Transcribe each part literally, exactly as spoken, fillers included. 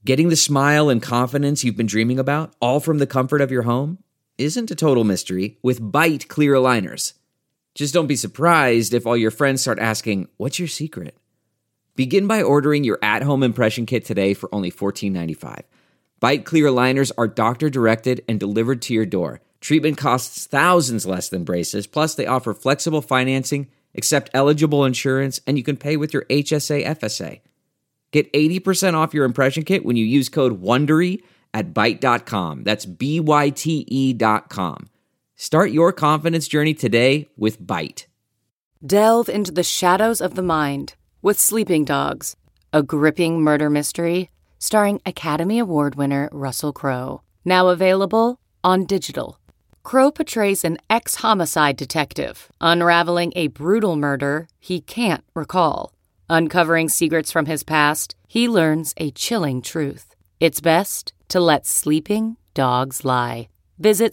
Getting the smile and confidence you've been dreaming about, all from the comfort of your home, isn't a total mystery with Byte clear aligners. Just don't be surprised if all your friends start asking, "What's your secret?" Begin by ordering your at-home impression kit today for only fourteen ninety-five. Byte clear aligners are doctor-directed and delivered to your door. Treatment costs thousands less than braces, plus they offer flexible financing, accept eligible insurance, and you can pay with your H S A F S A. Get eighty percent off your impression kit when you use code WONDERY at byte dot com. That's B Y T E dot com. Start your confidence journey today with Byte. Delve into the shadows of the mind with Sleeping Dogs, a gripping murder mystery starring Academy Award winner Russell Crowe. Now available on digital. Crowe portrays an ex-homicide detective unraveling a brutal murder he can't recall. Uncovering secrets from his past, he learns a chilling truth. It's best to let sleeping dogs lie. Visit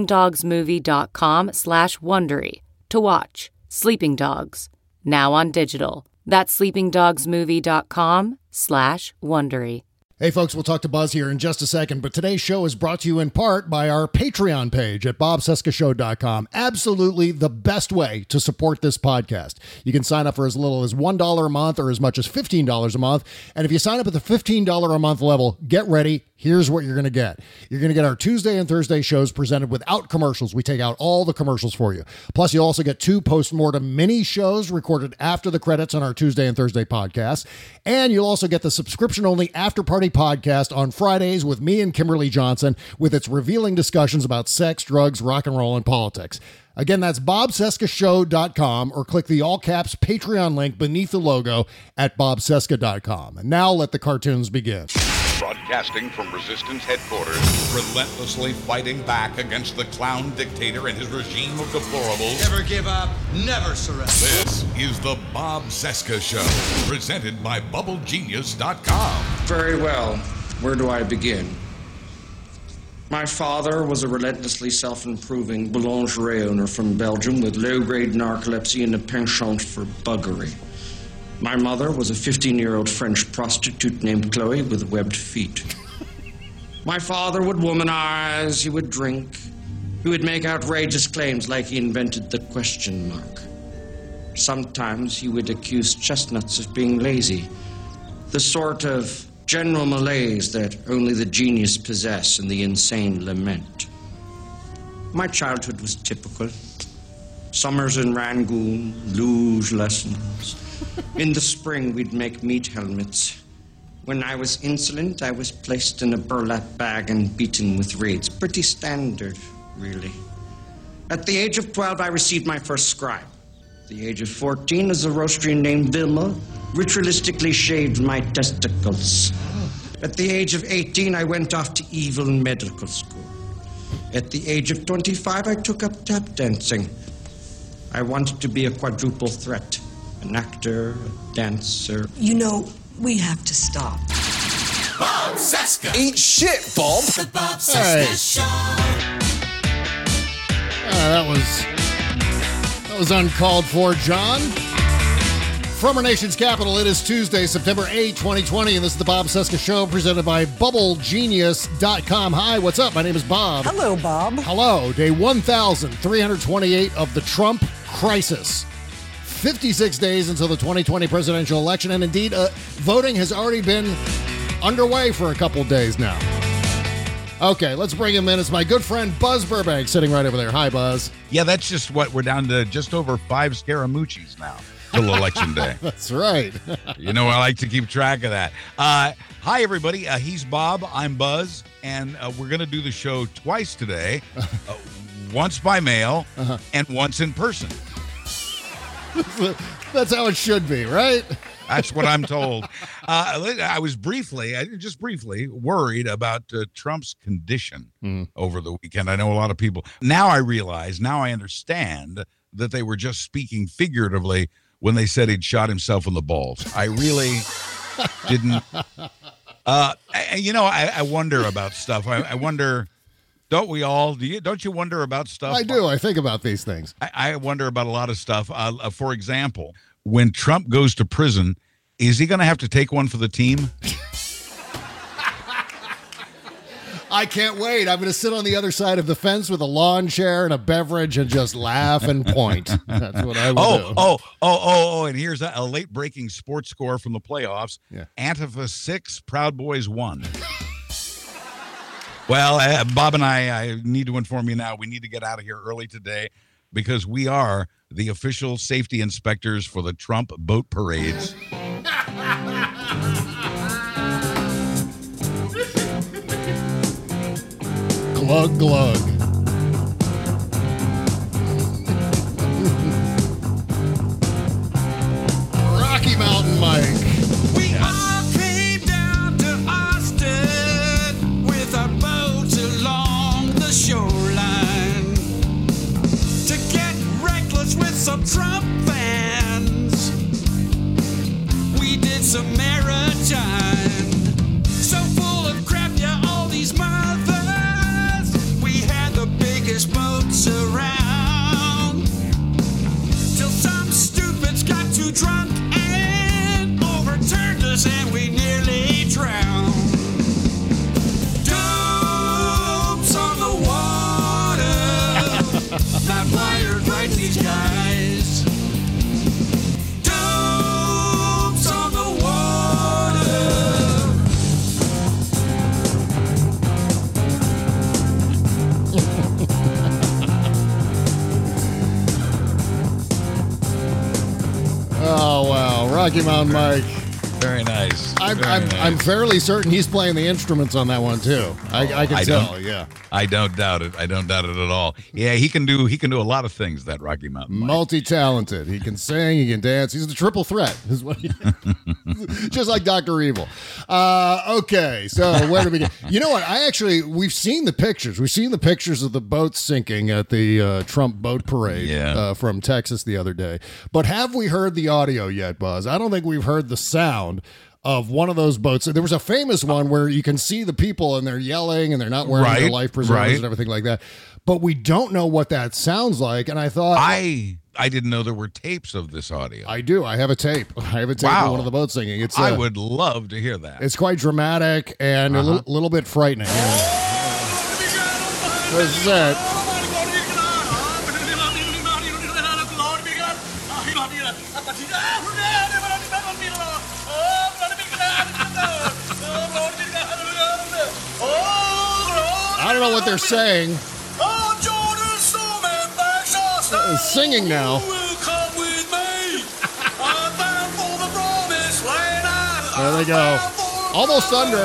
sleepingdogsmovie.com slash Wondery to watch Sleeping Dogs, now on digital. That's sleepingdogsmovie.com slash Wondery. Hey folks, we'll talk to Buzz here in just a second, but today's show is brought to you in part by our Patreon page at bob cesca show dot com. Absolutely the best way to support this podcast. You can sign up for as little as one dollar a month or as much as fifteen dollars a month. And if you sign up at the fifteen dollars a month level, get ready. Here's what you're going to get. You're going to get our Tuesday and Thursday shows presented without commercials. We take out all the commercials for you. Plus, you'll also get two post-mortem mini shows recorded after the credits on our Tuesday and Thursday podcasts. And you'll also get the subscription-only After Party podcast on Fridays with me and Kimberly Johnson with its revealing discussions about sex, drugs, rock and roll, and politics. Again, that's bob cesca show dot com or click the all-caps Patreon link beneath the logo at bob cesca dot com. And now let the cartoons begin. Broadcasting from Resistance Headquarters, relentlessly fighting back against the clown dictator and his regime of deplorables. Never give up, never surrender. This is the Bob Cesca Show, presented by bubble genius dot com. Very well. Where do I begin? My father was a relentlessly self-improving boulangerie owner from Belgium with low-grade narcolepsy and a penchant for buggery. My mother was a fifteen-year-old French prostitute named Chloe with webbed feet. My father would womanize, he would drink, he would make outrageous claims like he invented the question mark. Sometimes he would accuse chestnuts of being lazy, the sort of general malaise that only the genius possess and the insane lament. My childhood was typical. Summers in Rangoon, luge lessons. In the spring, we'd make meat helmets. When I was insolent, I was placed in a burlap bag and beaten with reeds. Pretty standard, really. At the age of twelve, I received my first scribe. At the age of fourteen, as a roastery named Vilma ritualistically shaved my testicles. At the age of eighteen, I went off to evil medical school. At the age of twenty-five, I took up tap dancing. I wanted to be a quadruple threat. An actor, a dancer. You know, we have to stop. Bob Cesca. Eat shit, Bob. The Bob Cesca Hey. Show. Uh, that was that was uncalled for, John. From our nation's capital, it is Tuesday, September eighth, twenty twenty, and this is the Bob Cesca Show presented by bubble genius dot com. Hi, what's up? My name is Bob. Hello, Bob. Hello. Day one thousand three hundred twenty-eight of the Trump crisis. fifty-six days until the twenty twenty presidential election, and indeed, uh, voting has already been underway for a couple days now. Okay, let's bring him in. It's my good friend Buzz Burbank sitting right over there. Hi, Buzz. Yeah, that's just what we're down to, just over five Scaramucci's now till election day. That's right. You know, I like to keep track of that. Uh, hi, everybody. Uh, he's Bob. I'm Buzz. And uh, we're going to do the show twice today, uh, once by mail uh-huh. and once in person. That's how it should be, right? That's what I'm told. Uh, I was briefly, just briefly, worried about uh, Trump's condition mm. over the weekend. I know a lot of people. Now I realize, now I understand that they were just speaking figuratively when they said he'd shot himself in the balls. I really didn't. Uh, I, you know, I, I wonder about stuff. I, I wonder, don't we all? Do you, don't you wonder about stuff? I do. I think about these things. I, I wonder about a lot of stuff. Uh, for example, when Trump goes to prison, is he going to have to take one for the team? I can't wait. I'm going to sit on the other side of the fence with a lawn chair and a beverage and just laugh and point. That's what I will Oh, do. oh, oh, oh, oh, and here's a, a late-breaking sports score from the playoffs. Yeah. Antifa six, Proud Boys one. Well, uh, Bob and I, I need to inform you now, we need to get out of here early today because we are the official safety inspectors for the Trump boat parades. Glug, glug. Rocky Mountain Mike. We all came down to Austin with our boats along the shoreline to get reckless with some Trump fans. We did some maritime, so full of crap, yeah, all these mothers. We had the biggest boats around till some stupids got too drunk and overturned us and we nearly drowned. Dopes on the water, not wired right, these guys. Dopes on the water. Oh, wow. Rocky Mountain Mike. Very nice. I'm, Very I'm, nice. I'm fairly certain he's playing the instruments on that one, too. I, I can I tell, don't- yeah. I don't doubt it. I don't doubt it at all. Yeah, he can do he can do a lot of things, that Rocky Mountain Mike. Multi-talented. He can sing, he can dance. He's the triple threat. Is what he, just like Doctor Evil. Uh, okay, so where do we begin? You know what? I actually, we've seen the pictures. We've seen the pictures of the boats sinking at the uh, Trump boat parade Yeah. uh, from Texas the other day. But have we heard the audio yet, Buzz? I don't think we've heard the sound of one of those boats. There was a famous one where you can see the people and they're yelling and they're not wearing their Right, life preservers right. and everything like that. But we don't know what that sounds like. And I thought, I I didn't know there were tapes of this audio. I do. I have a tape. I have a tape Wow. of one of the boats singing. It's uh, I would love to hear that. It's quite dramatic and a little, little bit frightening. This is it. I don't know what they're saying. Uh, singing now. There they go. Almost under.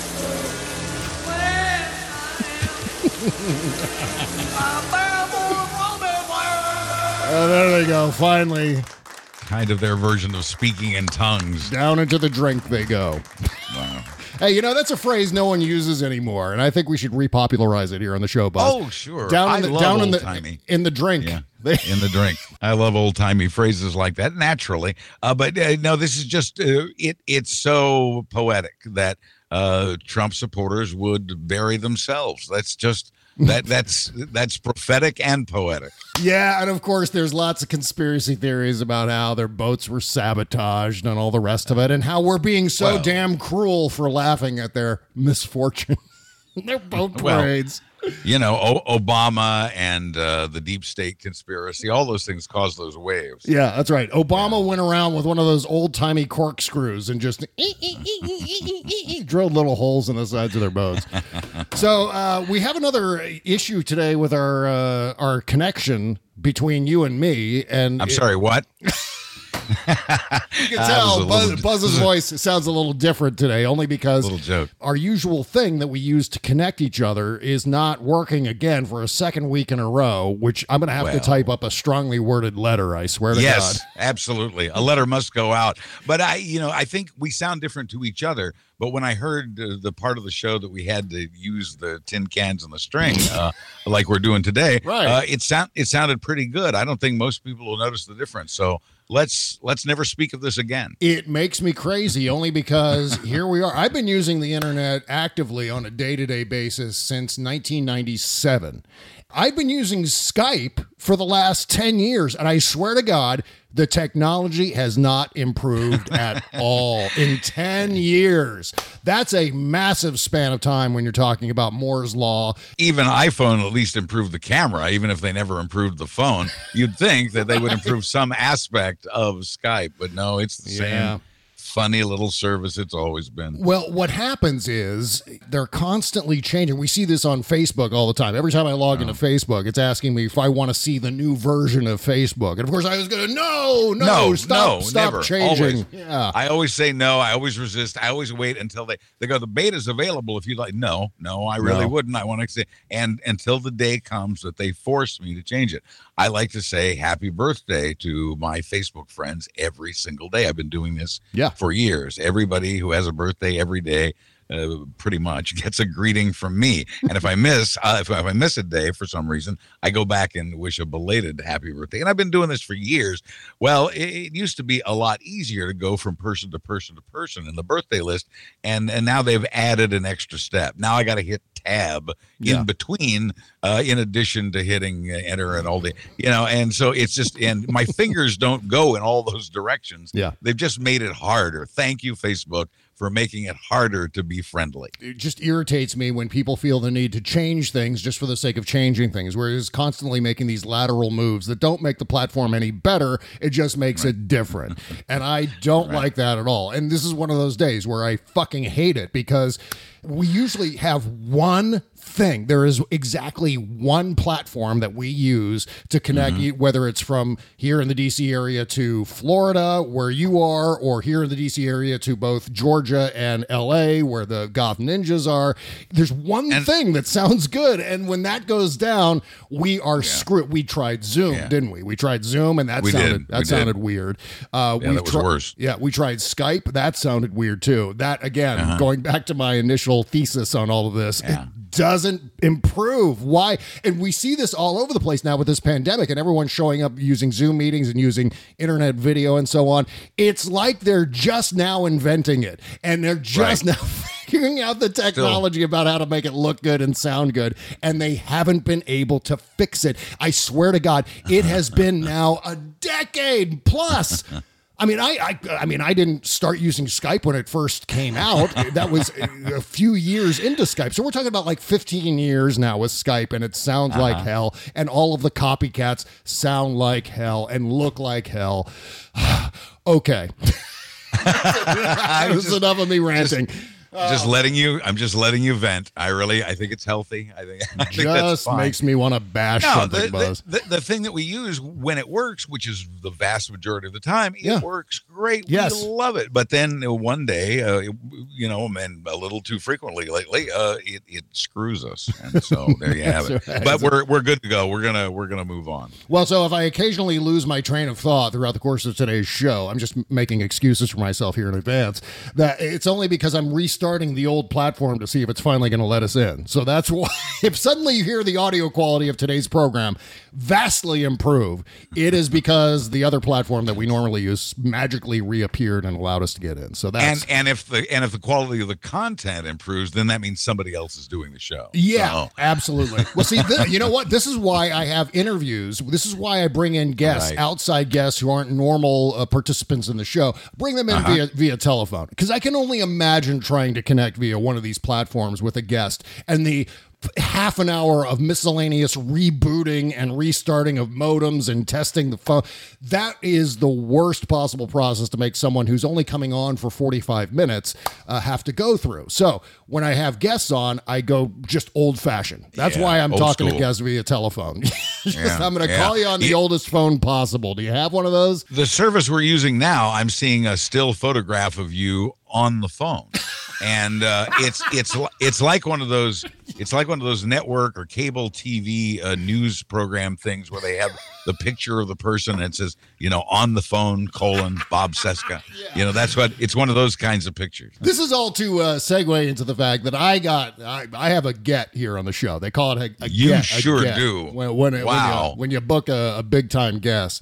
Uh, there they go. Finally, Kind of their version of speaking in tongues. down into the drink they go. Wow. Hey, you know, that's a phrase no one uses anymore, and I think we should repopularize it here on the show, Buzz. Oh, sure. Down in I the, love down in the, old-timey. in the drink. Yeah, They- in the drink. I love old timey phrases like that. Naturally, uh, but uh, no, this is just uh, it. It's so poetic that uh, Trump supporters would bury themselves. That's just that. That's that's prophetic and poetic. Yeah, and of course, there's lots of conspiracy theories about how their boats were sabotaged and all the rest of it, and how we're being so Well- damn cruel for laughing at their misfortune. Their boat Well, parades. You know, o- Obama and uh, the deep state conspiracy. All those things cause those waves. Yeah, that's right. Obama went around with one of those old-timey corkscrews and just drilled little holes in the sides of their boats. So uh, we have another issue today with our uh, our connection between you and me. And I'm it- sorry. What? You can That tell was a Buzz, little- Buzz's voice sounds a little different today, only because Little joke. our usual thing that we use to connect each other is not working again for a second week in a row, which I'm going to have to Well. type up a strongly worded letter, I swear to Yes, God. absolutely. A letter must go out. But I, you know, I think we sound different to each other. But when I heard uh, the part of the show that we had to use the tin cans and the string, uh, like we're doing today, Right. uh, it sound it sounded pretty good. I don't think most people will notice the difference. So let's let's never speak of this again. It makes me crazy only because here we are. I've been using the internet actively on a day to day basis since nineteen ninety-seven. I've been using Skype for the last ten years, and I swear to God, The technology has not improved at all in ten years. That's a massive span of time when you're talking about Moore's Law. Even iPhone at least improved the camera, even if they never improved the phone. You'd think that they would improve some aspect of Skype, but no, it's the Yeah. same funny little service it's always been. Well, what happens is they're constantly changing. We see this on Facebook all the time. Every time I log into Facebook, it's asking me if I want to see the new version of Facebook. And of course, I was going to, no, no, No, stop, no, stop never. changing. Always. Yeah. I always say no. I always resist. I always wait until they, they go, the beta's available if you'd like. No, no, I really No. wouldn't. I want to say, and until the day comes that they force me to change it. I like to say happy birthday to my Facebook friends every single day. I've been doing this Yeah. for years. Everybody who has a birthday every day uh, pretty much gets a greeting from me. And if I miss, uh, if, if I miss a day for some reason, I go back and wish a belated happy birthday. And I've been doing this for years. Well, it, it used to be a lot easier to go from person to person to person in the birthday list, and and now they've added an extra step. Now I got to hit tab Yeah. in between, uh, in addition to hitting uh, enter and all the, you know, and so it's just, and my fingers don't go in all those directions. Yeah. They've just made it harder. Thank you, Facebook, for making it harder to be friendly. It just irritates me when people feel the need to change things just for the sake of changing things, whereas constantly making these lateral moves that don't make the platform any better. It just makes it different. And I don't like that at all. And this is one of those days where I fucking hate it because we usually have one thing. There is exactly one platform that we use to connect, Mm-hmm. whether it's from here in the D C area to Florida, where you are, or here in the D C area to both Georgia and L A, where the Goth Ninjas are. There's one And- thing that sounds good, and when that goes down, we are screwed. We tried Zoom, Yeah. didn't we? We tried Zoom, and that We did. sounded that We did. sounded weird. Uh, Yeah, we that was tri- worse. Yeah, we tried Skype. That sounded weird too. That again, Uh-huh. going back to my initial thesis on all of this. Yeah. It doesn't improve. Why? And we see this all over the place now with this pandemic and everyone showing up using Zoom meetings and using internet video and so on. It's like they're just now inventing it and they're just Right. now figuring out the technology about how to make it look good and sound good, and they haven't been able to fix it. I swear to God, it has been now a decade plus. I mean, I, I, I mean, I didn't start using Skype when it first came out. That was a few years into Skype. So we're talking about like fifteen years now with Skype, and it sounds like hell. And all of the copycats sound like hell and look like hell. Okay. That's enough of me ranting. Just letting you, I'm just letting you vent. I really, I think it's healthy. I think, I think that's Just fine. makes me want to bash No, something, the, Buzz. the, the, the thing that we use when it works, which is the vast majority of the time, it Yeah. works great. Yes. We love it. But then uh, one day, uh, it- you know, and a little too frequently lately, uh, it, it screws us. And so there you have it. That's right. But we're we're good to go. We're gonna we're gonna move on. Well, so if I occasionally lose my train of thought throughout the course of today's show, I'm just making excuses for myself here in advance. That it's only because I'm restarting the old platform to see if it's finally going to let us in. So that's why, if suddenly you hear the audio quality of today's program vastly improve, it is because the other platform that we normally use magically reappeared and allowed us to get in. So that's And and if the and if the quality of the content improves, then that means somebody else is doing the show. Yeah, So, absolutely. Well, see, th- you know what? This is why I have interviews. This is why I bring in guests, Right. outside guests who aren't normal uh, participants in the show. Bring them in Uh-huh. via via telephone, because I can only imagine trying to connect via one of these platforms with a guest and the half an hour of miscellaneous rebooting and restarting of modems and testing the phone. That is the worst possible process to make someone who's only coming on for forty-five minutes uh, have to go through. So when I have guests on, I go just old fashioned. That's Yeah, why I'm old talking to school. guests via telephone. Just, Yeah, I'm going to yeah. call you on the Yeah. oldest phone possible. Do you have one of those? the service we're using now, I'm seeing a still photograph of you on the phone, and uh, it's it's li- it's like one of those it's like one of those network or cable T V uh, news program things where they have the picture of the person and it says, you know, on the phone colon Bob Cesca. You know, that's what it's one of those kinds of pictures. This is all to uh, segue into the fact that I got, I, I have a get here on the show. They call it a, a You get. a sure get do. When, when, Wow. when, you, when you book a, a big time guest.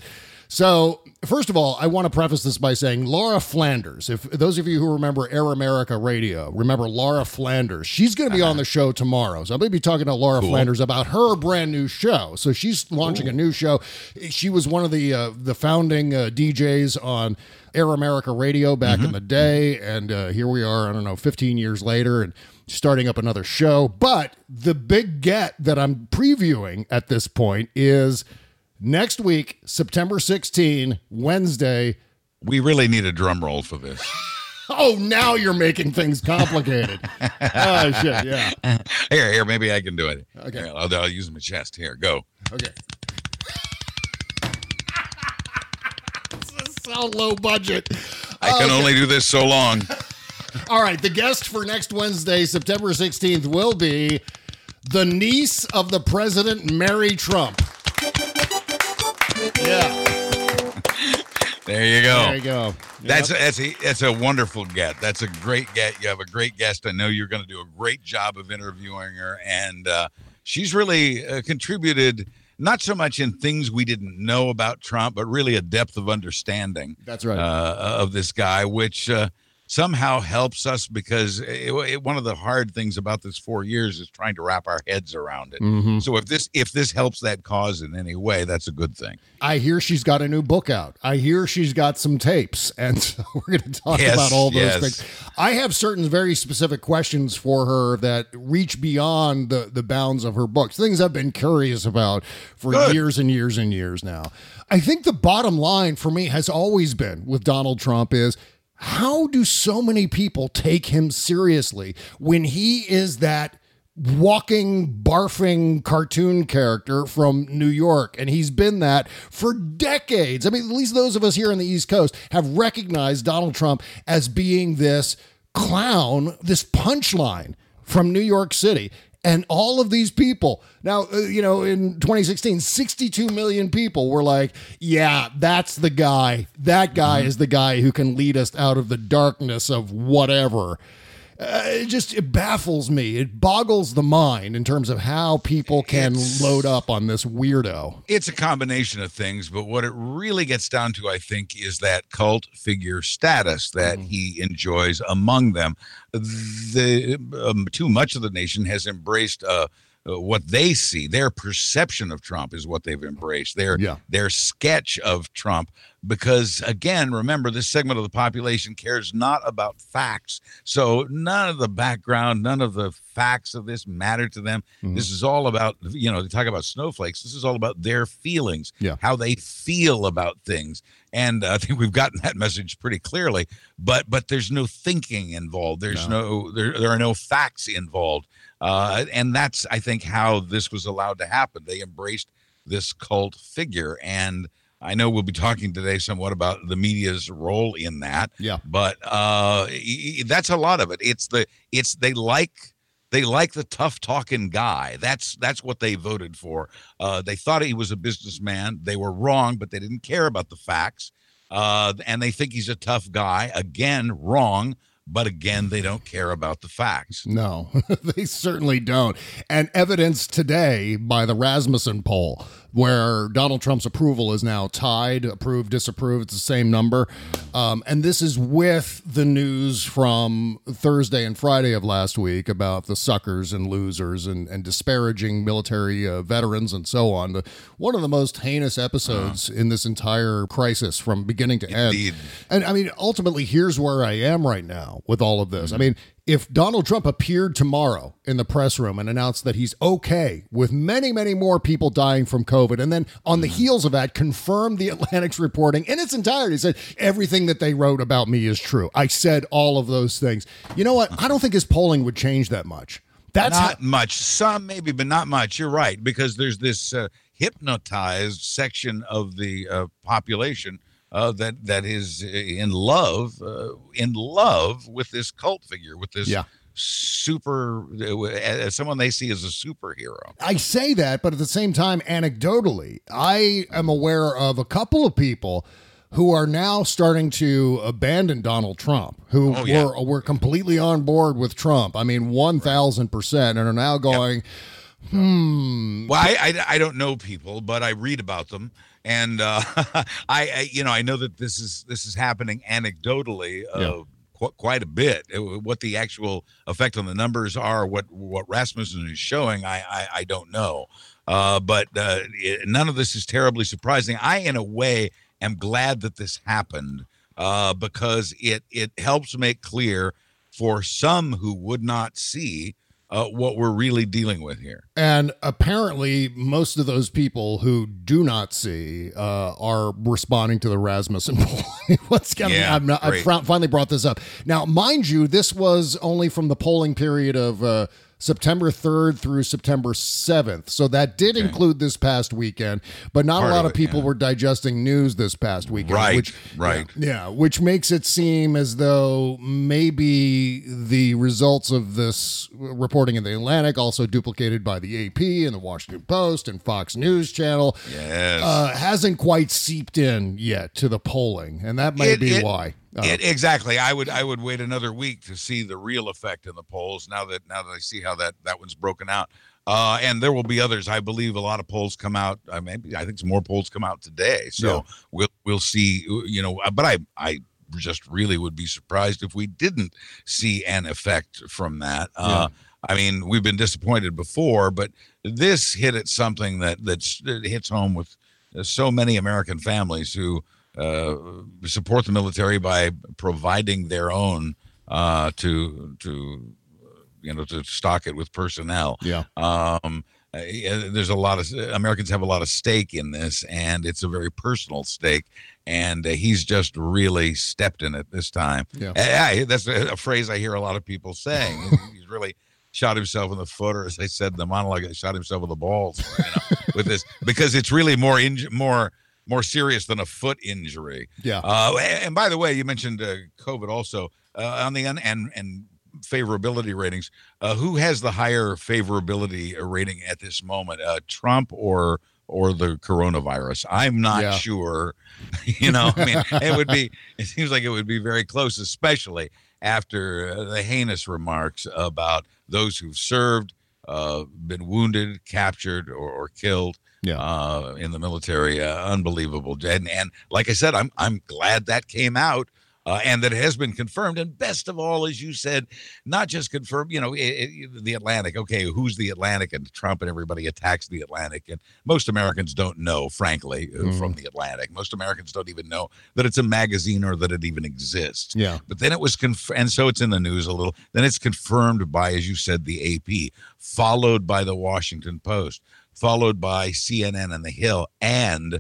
So, first of all, I want to preface this by saying Laura Flanders, if those of you who remember Air America Radio, remember Laura Flanders, she's going to be uh-huh. on the show tomorrow. So I'm going to be talking to Laura cool. Flanders about her brand new show. So she's launching cool. a new show. She was one of the uh, the founding uh, D Js on Air America Radio back mm-hmm. in the day. And uh, here we are, I don't know, fifteen years later, and starting up another show. But the big get that I'm previewing at this point is next week, September sixteenth, Wednesday. We really need a drum roll for this. Oh, now you're making things complicated. Oh, shit, yeah. Here, here, maybe I can do it. Okay. Here, I'll, I'll use my chest. Here, go. Okay. This is so low budget. I can okay. only do this so long. All right, the guest for next Wednesday, September sixteenth, will be the niece of the president, Mary Trump. Yeah. There you go. There you go. Yep. That's a, that's a that's a wonderful get. That's a great get. You have a great guest. I know you're going to do a great job of interviewing her, and uh, she's really uh, contributed not so much in things we didn't know about Trump, but really a depth of understanding. That's right. Uh, of this guy, which uh, somehow helps us because it, it, one of the hard things about this four years is trying to wrap our heads around it. Mm-hmm. So if this if this helps that cause in any way, that's a good thing. I hear she's got a new book out. I hear she's got some tapes, and so we're going to talk yes, about all those yes. things. I have certain very specific questions for her that reach beyond the, the bounds of her books, things I've been curious about for good. years and years and years now. I think the bottom line for me has always been with Donald Trump is, how do so many people take him seriously when he is that walking, barfing cartoon character from New York? And he's been that for decades. I mean, at least those of us here on the East Coast have recognized Donald Trump as being this clown, this punchline from New York City. And all of these people now, uh, you know, in twenty sixteen, sixty-two million people were like, yeah, that's the guy. That guy mm-hmm. is the guy who can lead us out of the darkness of whatever. Uh, it just, it baffles me. It boggles the mind in terms of how people can it's, load up on this weirdo. It's a combination of things, but what it really gets down to, I think, is that cult figure status that mm. he enjoys among them. The um, too much of the nation has embraced uh, uh, what they see. Their perception of Trump is what they've embraced. Their yeah. their sketch of Trump. Because, again, remember, this segment of the population cares not about facts. So none of the background, none of the facts of this matter to them. Mm-hmm. This is all about, you know, they talk about snowflakes. This is all about their feelings, yeah. how they feel about things. And uh, I think we've gotten that message pretty clearly. But but there's no thinking involved. There's no, no there, there are no facts involved. Uh, and that's, I think, how this was allowed to happen. They embraced this cult figure. And I know we'll be talking today somewhat about the media's role in that. Yeah. But uh, that's a lot of it. It's the it's they like they like the tough talking guy. That's that's what they voted for. Uh, they thought he was a businessman. They were wrong, but they didn't care about the facts. Uh, and they think he's a tough guy. Again, wrong. But again, they don't care about the facts. No, they certainly don't. And evidence today by the Rasmussen poll, where Donald Trump's approval is now tied, approved, disapproved, it's the same number. Um, and this is with the news from Thursday and Friday of last week about the suckers and losers and, and disparaging military uh, veterans and so on. The, one of the most heinous episodes uh-huh. in this entire crisis from beginning to Indeed. end. And I mean, ultimately, here's where I am right now with all of this. I mean, if Donald Trump appeared tomorrow in the press room and announced that he's okay with many, many more people dying from COVID, and then on the heels of that, confirmed the Atlantic's reporting in its entirety, said everything that they wrote about me is true. I said all of those things. You know what? I don't think his polling would change that much. That's not how- much. Some maybe, but not much. You're right, because there's this uh, hypnotized section of the uh, population Uh, that that is in love, uh, in love with this cult figure, with this yeah. super, uh, someone they see as a superhero. I say that, but at the same time, anecdotally, I am aware of a couple of people who are now starting to abandon Donald Trump, who oh, yeah. were were completely on board with Trump. I mean, one thousand percent, and are now going, yep. Hmm. Well, I, I, I don't know people, but I read about them. And uh, I, I, you know, I know that this is this is happening anecdotally uh, Yeah. qu- quite a bit. It- what the actual effect on the numbers are, what what Rasmussen is showing, I I, I don't know. Uh, but uh, it, none of this is terribly surprising. I, in a way, am glad that this happened uh, because it it helps make clear for some who would not see uh, what we're really dealing with here. And apparently, most of those people who do not see uh, are responding to the Rasmussen poll. What's going Yeah, I'm not, I great. fr- finally brought this up. Now, mind you, this was only from the polling period of uh, September third through September seventh. So that did include this past weekend, but not Part a lot of of it, people yeah. were digesting news this past weekend. Right, which, right. Yeah, yeah, which makes it seem as though maybe the results of this reporting in the Atlantic, also duplicated by the A P and the Washington Post and Fox News Channel, Yes. uh, hasn't quite seeped in yet to the polling, and that may It- be it- why. Uh, It, exactly. I would I would wait another week to see the real effect in the polls. Now that now that I see how that that one's broken out, uh, and there will be others. I believe a lot of polls come out. I maybe I think some more polls come out today. So Yeah. we'll we'll see. You know, but I I just really would be surprised if we didn't see an effect from that. Uh, I mean, we've been disappointed before, but this hit at something that that's, that hits home with uh, so many American families who uh, support the military by providing their own uh, to to you know to stock it with personnel. Yeah. Um, uh, there's a lot of Americans have a lot of stake in this, and it's a very personal stake. And uh, he's just really stepped in it this time. Yeah. I, I, that's a, a phrase I hear a lot of people saying. He's really shot himself in the foot, or as I said in the monologue, he shot himself in the balls, you know, with this, because it's really more inj- more more serious than a foot injury. Yeah. Uh, and by the way, you mentioned uh, COVID also uh, on the un- and and favorability ratings. Uh, who has the higher favorability rating at this moment, uh, Trump or or the coronavirus? I'm not Yeah. sure. You know, I mean, it would be. It seems like it would be very close, especially after uh, the heinous remarks about those who've served, uh, been wounded, captured, or, or killed. Yeah. Uh, in the military, uh, unbelievable. And and like I said, I'm I'm glad that came out. Uh, and that it has been confirmed. And best of all, as you said, not just confirmed, you know, it, it, the Atlantic. Okay, who's the Atlantic? And Trump and everybody attacks the Atlantic. And most Americans don't know, frankly, uh, Mhm. from the Atlantic. Most Americans don't even know that it's a magazine or that it even exists. Yeah. But then it was, conf- and so it's in the news a little. Then it's confirmed by, as you said, the A P, followed by the Washington Post, followed by C N N and The Hill, and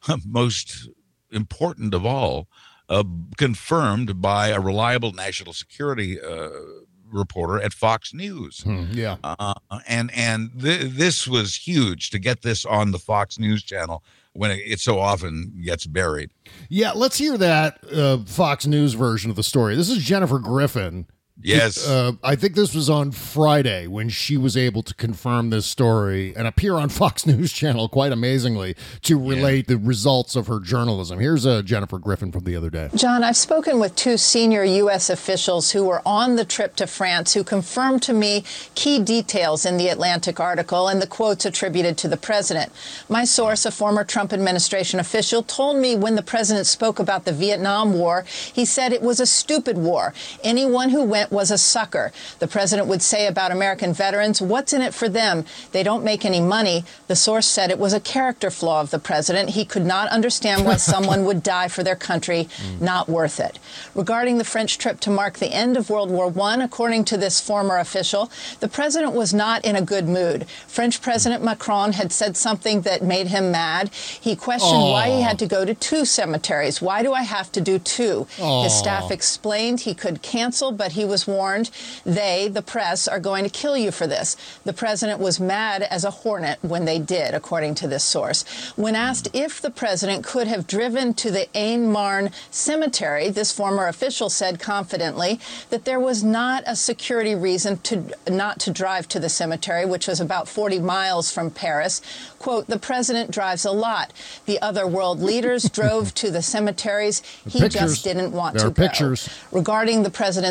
most important of all, Uh, confirmed by a reliable national security uh, reporter at Fox News. Hmm, yeah. Uh, and and th- this was huge to get this on the Fox News channel when it, it so often gets buried. Yeah, let's hear that uh, Fox News version of the story. This is Jennifer Griffin. Yes. Uh, I think this was on Friday when she was able to confirm this story and appear on Fox News Channel, quite amazingly, to relate the results of her journalism. Here's uh, Jennifer Griffin from the other day. John, I've spoken with two senior U S officials who were on the trip to France who confirmed to me key details in the Atlantic article and the quotes attributed to the president. My source, a former Trump administration official, told me when the president spoke about the Vietnam War, he said it was a stupid war. Anyone who went was a sucker. The president would say about American veterans, what's in it for them? They don't make any money. The source said it was a character flaw of the president. He could not understand why someone would die for their country. Not worth it. Regarding the French trip to mark the end of World War One, according to this former official, the president was not in a good mood. French President Macron had said something that made him mad. He questioned Aww. why he had to go to two cemeteries. Why do I have to do two? Aww. His staff explained he could cancel, but he was warned they, the press, are going to kill you for this. The president was mad as a hornet when they did, according to this source. When asked if the president could have driven to the Aisne-Marne cemetery, this former official said confidently that there was not a security reason to not to drive to the cemetery, which was about forty miles from Paris. Quote, the president drives a lot. The other world leaders drove to the cemeteries. He Pictures. just didn't want There to are go. pictures. Regarding the president's July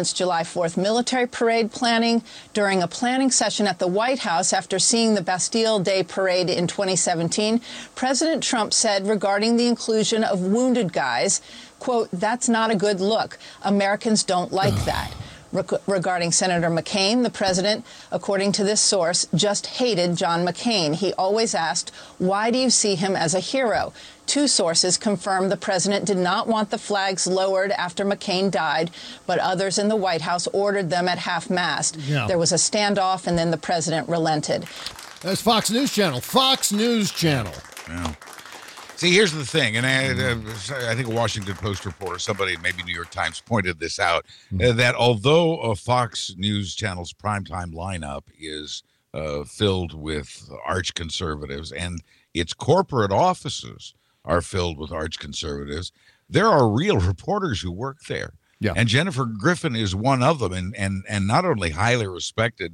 fourth military parade planning. During a planning session at the White House after seeing the Bastille Day parade in twenty seventeen, President Trump said regarding the inclusion of wounded guys, quote, "That's not a good look. Americans don't like that." Reg- regarding Senator McCain, the president, according to this source, just hated John McCain. He always asked, "Why do you see him as a hero?" Two sources confirmed the president did not want the flags lowered after McCain died, but others in the White House ordered them at half-mast. Yeah. There was a standoff, and then the president relented. That's Fox News Channel. Fox News Channel. Yeah. See, here's the thing, and I, uh, I think a Washington Post reporter, somebody, maybe New York Times, pointed this out, uh, that although a Fox News Channel's primetime lineup is uh, filled with arch conservatives and its corporate offices are filled with arch conservatives, there are real reporters who work there. Yeah. And Jennifer Griffin is one of them, and and and not only highly respected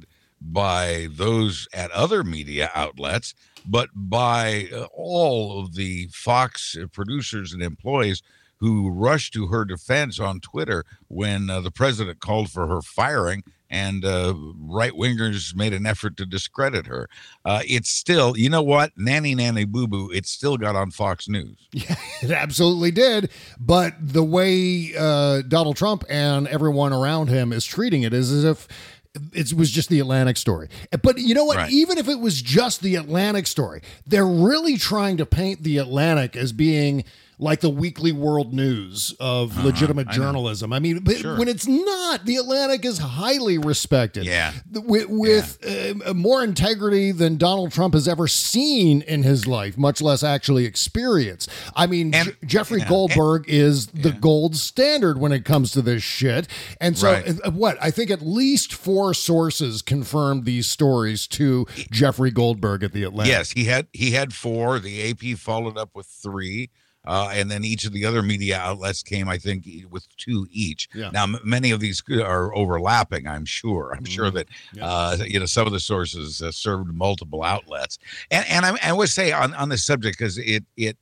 by those at other media outlets, but by uh, all of the Fox producers and employees who rushed to her defense on Twitter when uh, the president called for her firing, and uh, right-wingers made an effort to discredit her. Uh, it's still, you know what, nanny, nanny, boo-boo, it still got on Fox News. Yeah, it absolutely did. But the way uh, Donald Trump and everyone around him is treating it is as if it was just the Atlantic story. But you know what? Right. Even if it was just the Atlantic story, they're really trying to paint the Atlantic as being like the weekly world news of uh-huh. legitimate journalism. I, I mean, but sure. when it's not, the Atlantic is highly respected. Yeah. With, with yeah. Uh, more integrity than Donald Trump has ever seen in his life, much less actually experienced. I mean, and, J- Jeffrey yeah. Goldberg and, is the yeah. gold standard when it comes to this shit. And so, right. uh, what? I think at least four sources confirmed these stories to Jeffrey Goldberg at the Atlantic. Yes, he had he had four. The A P followed up with three. Uh, and then each of the other media outlets came, I think, with two each. Yeah. Now, m- many of these are overlapping, I'm sure. I'm mm-hmm. sure that, yeah. uh, you know, some of the sources uh, served multiple outlets. And and I, I would say on, on this subject, because it it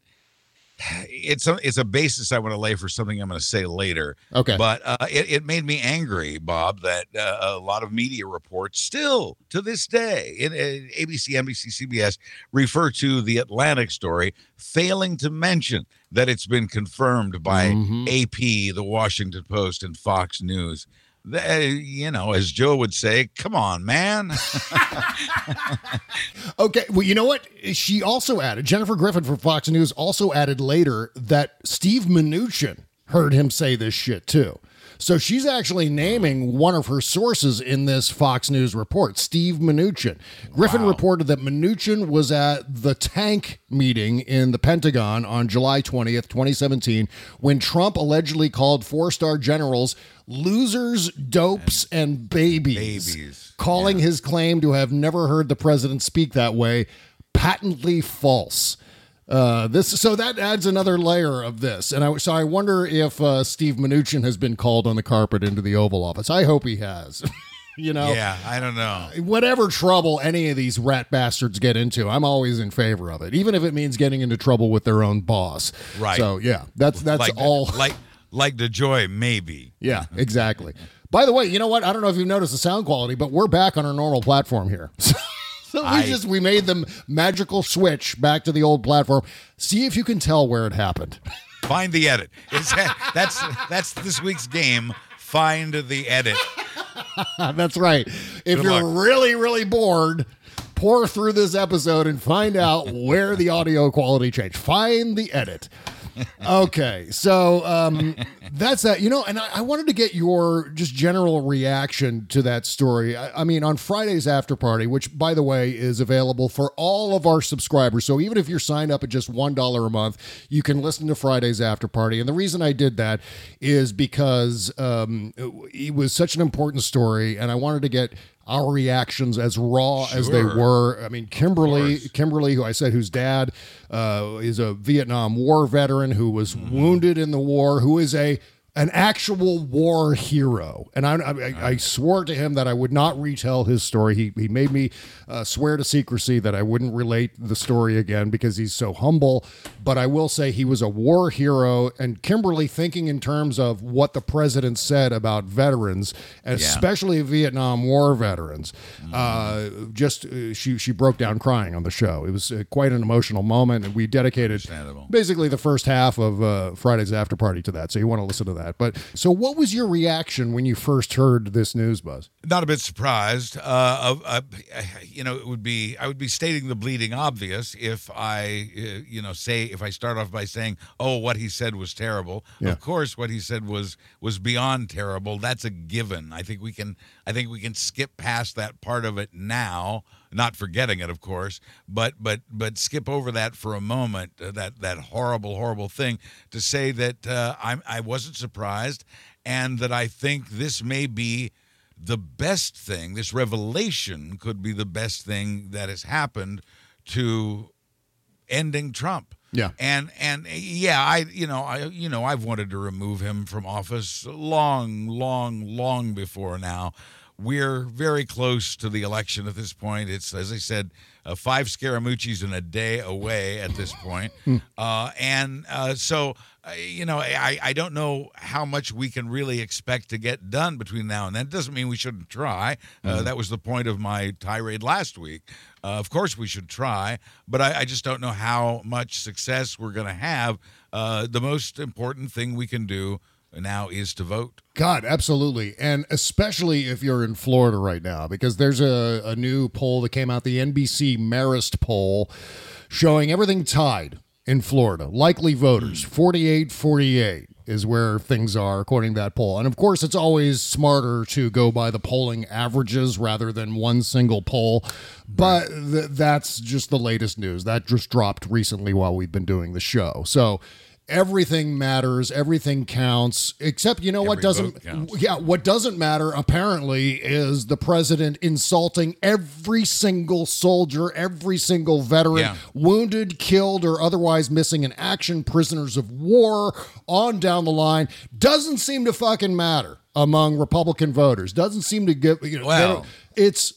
it's a, it's a basis I want to lay for something I'm going to say later. Okay. But uh, it, it made me angry, Bob, that uh, a lot of media reports still, to this day, in, in A B C, N B C, C B S, refer to the Atlantic story, failing to mention that it's been confirmed by mm-hmm. A P, the Washington Post, and Fox News. They, you know, as Joe would say, come on, man. Okay, well, you know what? She also added, Jennifer Griffin from Fox News also added later that Steve Mnuchin heard him say this shit too. So she's actually naming one of her sources in this Fox News report, Steve Mnuchin. Griffin wow. reported that Mnuchin was at the tank meeting in the Pentagon on July twentieth, twenty seventeen, when Trump allegedly called four-star generals losers, dopes, and babies, babies. calling yeah. his claim to have never heard the president speak that way patently false. Uh, this so that adds another layer of this, and I so I wonder if uh, Steve Mnuchin has been called on the carpet into the Oval Office. I hope he has. You know, yeah, I don't know. Whatever trouble any of these rat bastards get into, I'm always in favor of it, even if it means getting into trouble with their own boss. Right. So yeah, that's that's like all. The, like like the joy, maybe. Yeah, exactly. By the way, you know what? I don't know if you've noticed the sound quality, but we're back on our normal platform here. So we I, just we made the magical switch back to the old platform. See if you can tell where it happened. Find the edit. It's, that's that's this week's game. Find the edit. That's right. If Good you're luck. really really bored, pour through this episode and find out where the audio quality changed. Find the edit. Okay, so um, that's that. You know, and I, I wanted to get your just general reaction to that story. I, I mean, on Friday's After Party, which, by the way, is available for all of our subscribers. So even if you're signed up at just one dollar a month, you can listen to Friday's After Party. And the reason I did that is because um, it, it was such an important story, and I wanted to get our reactions as raw sure. as they were. I mean, Kimberly, Kimberly, who I said whose dad uh, is a Vietnam War veteran who was mm. wounded in the war, who is a an actual war hero. And I, I, I swore to him that I would not retell his story. He, he made me uh, swear to secrecy that I wouldn't relate the story again because he's so humble. But I will say he was a war hero. And Kimberly, thinking in terms of what the president said about veterans, especially yeah. Vietnam War veterans, mm-hmm. uh, just uh, she, she broke down crying on the show. It was uh, quite an emotional moment. And we dedicated basically the first half of uh, Friday's After Party to that. So you want to listen to that. But so what was your reaction when you first heard this news, Buzz? Not a bit surprised. Uh, uh, you know, it would be, I would be stating the bleeding obvious if I, uh, you know, say, if I start off by saying, oh, what he said was terrible. Yeah. Of course, what he said was, was beyond terrible. That's a given. I think we can, I think we can skip past that part of it now. Not forgetting it, of course, but but but skip over that for a moment. Uh, that that horrible, horrible thing to say that uh, I I wasn't surprised, and that I think this may be the best thing. This revelation could be the best thing that has happened to ending Trump. Yeah, and and yeah, I you know I you know I've wanted to remove him from office long, long, long before now. We're very close to the election at this point. It's, as I said, uh, five Scaramucci's in a day away at this point. uh, and uh, so, uh, you know, I, I don't know how much we can really expect to get done between now and then. It doesn't mean we shouldn't try. Uh, mm-hmm. That was the point of my tirade last week. Uh, of course we should try, but I, I just don't know how much success we're going to have. Uh, the most important thing we can do now is to vote. God, absolutely. And especially if you're in Florida right now, because there's a, a new poll that came out, the N B C Marist poll, showing everything tied in Florida. Likely voters, forty-eight forty-eight is where things are, according to that poll. And of course, it's always smarter to go by the polling averages rather than one single poll. But th- that's just the latest news. That just dropped recently while we've been doing the show. So everything matters, everything counts, except you know Every what doesn't yeah, what doesn't matter apparently is the president insulting every single soldier, every single veteran, yeah. wounded, killed, or otherwise missing in action, prisoners of war, on down the line. Doesn't seem to fucking matter among Republican voters. Doesn't seem to give, you know, well, it's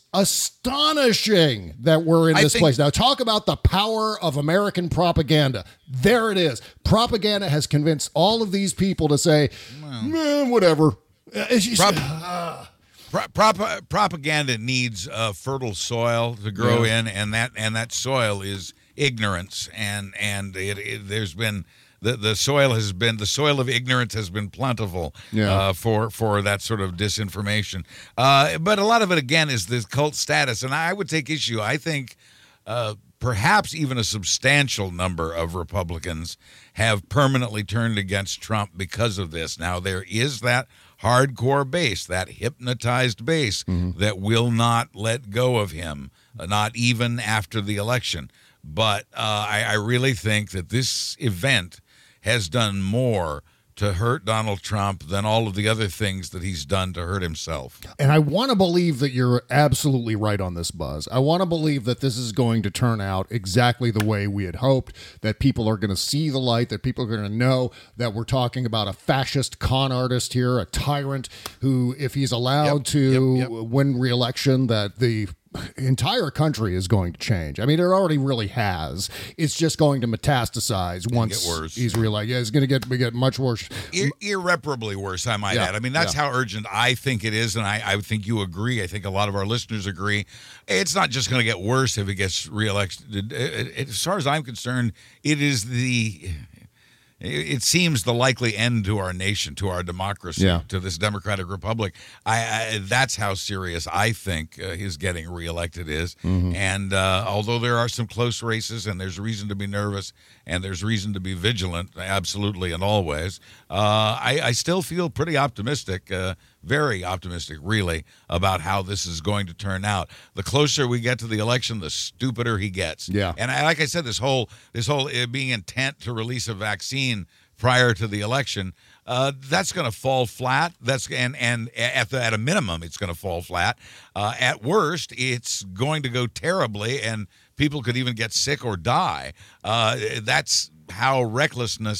astonishing that we're in this think, place. Now, talk about the power of American propaganda. There it is. Propaganda has convinced all of these people to say, well, eh, whatever. Prop, uh, pro, prop, propaganda needs uh, fertile soil to grow yeah. in, and that and that soil is ignorance. And and it, it, there's been the the soil has been the soil of ignorance has been plentiful yeah. uh, for for that sort of disinformation. Uh, but a lot of it again is this cult status, and I would take issue. I think uh, perhaps even a substantial number of Republicans have permanently turned against Trump because of this. Now there is that hardcore base, that hypnotized base mm-hmm. that will not let go of him, uh, not even after the election. But uh, I, I really think that this event has done more to hurt Donald Trump than all of the other things that he's done to hurt himself. And I want to believe that you're absolutely right on this, Buzz. I want to believe that this is going to turn out exactly the way we had hoped, that people are going to see the light, that people are going to know that we're talking about a fascist con artist here, a tyrant who, if he's allowed yep, to yep, yep. win re-election, that the entire country is going to change. I mean, it already really has. It's just going to metastasize once he's realized. Yeah, it's going to get get much worse. Ir- irreparably worse, I might yeah, add. I mean, that's yeah. how urgent I think it is, and I, I think you agree. I think a lot of our listeners agree. It's not just going to get worse if he gets reelected. As far as I'm concerned, it is the... It seems the likely end to our nation, to our democracy, yeah. to this democratic republic. I, I that's how serious I think uh, his getting reelected is. Mm-hmm. And uh, although there are some close races, and there's reason to be nervous, and there's reason to be vigilant, absolutely and always, uh, I, I still feel pretty optimistic. Uh, very optimistic, really, about how this is going to turn out. The closer we get to the election, the stupider he gets. Yeah. And I, like I said, this whole this whole uh, being intent to release a vaccine prior to the election, uh, that's going to fall flat. That's and and at the, at a minimum, it's going to fall flat. Uh, at worst, it's going to go terribly, and people could even get sick or die. Uh, that's how recklessness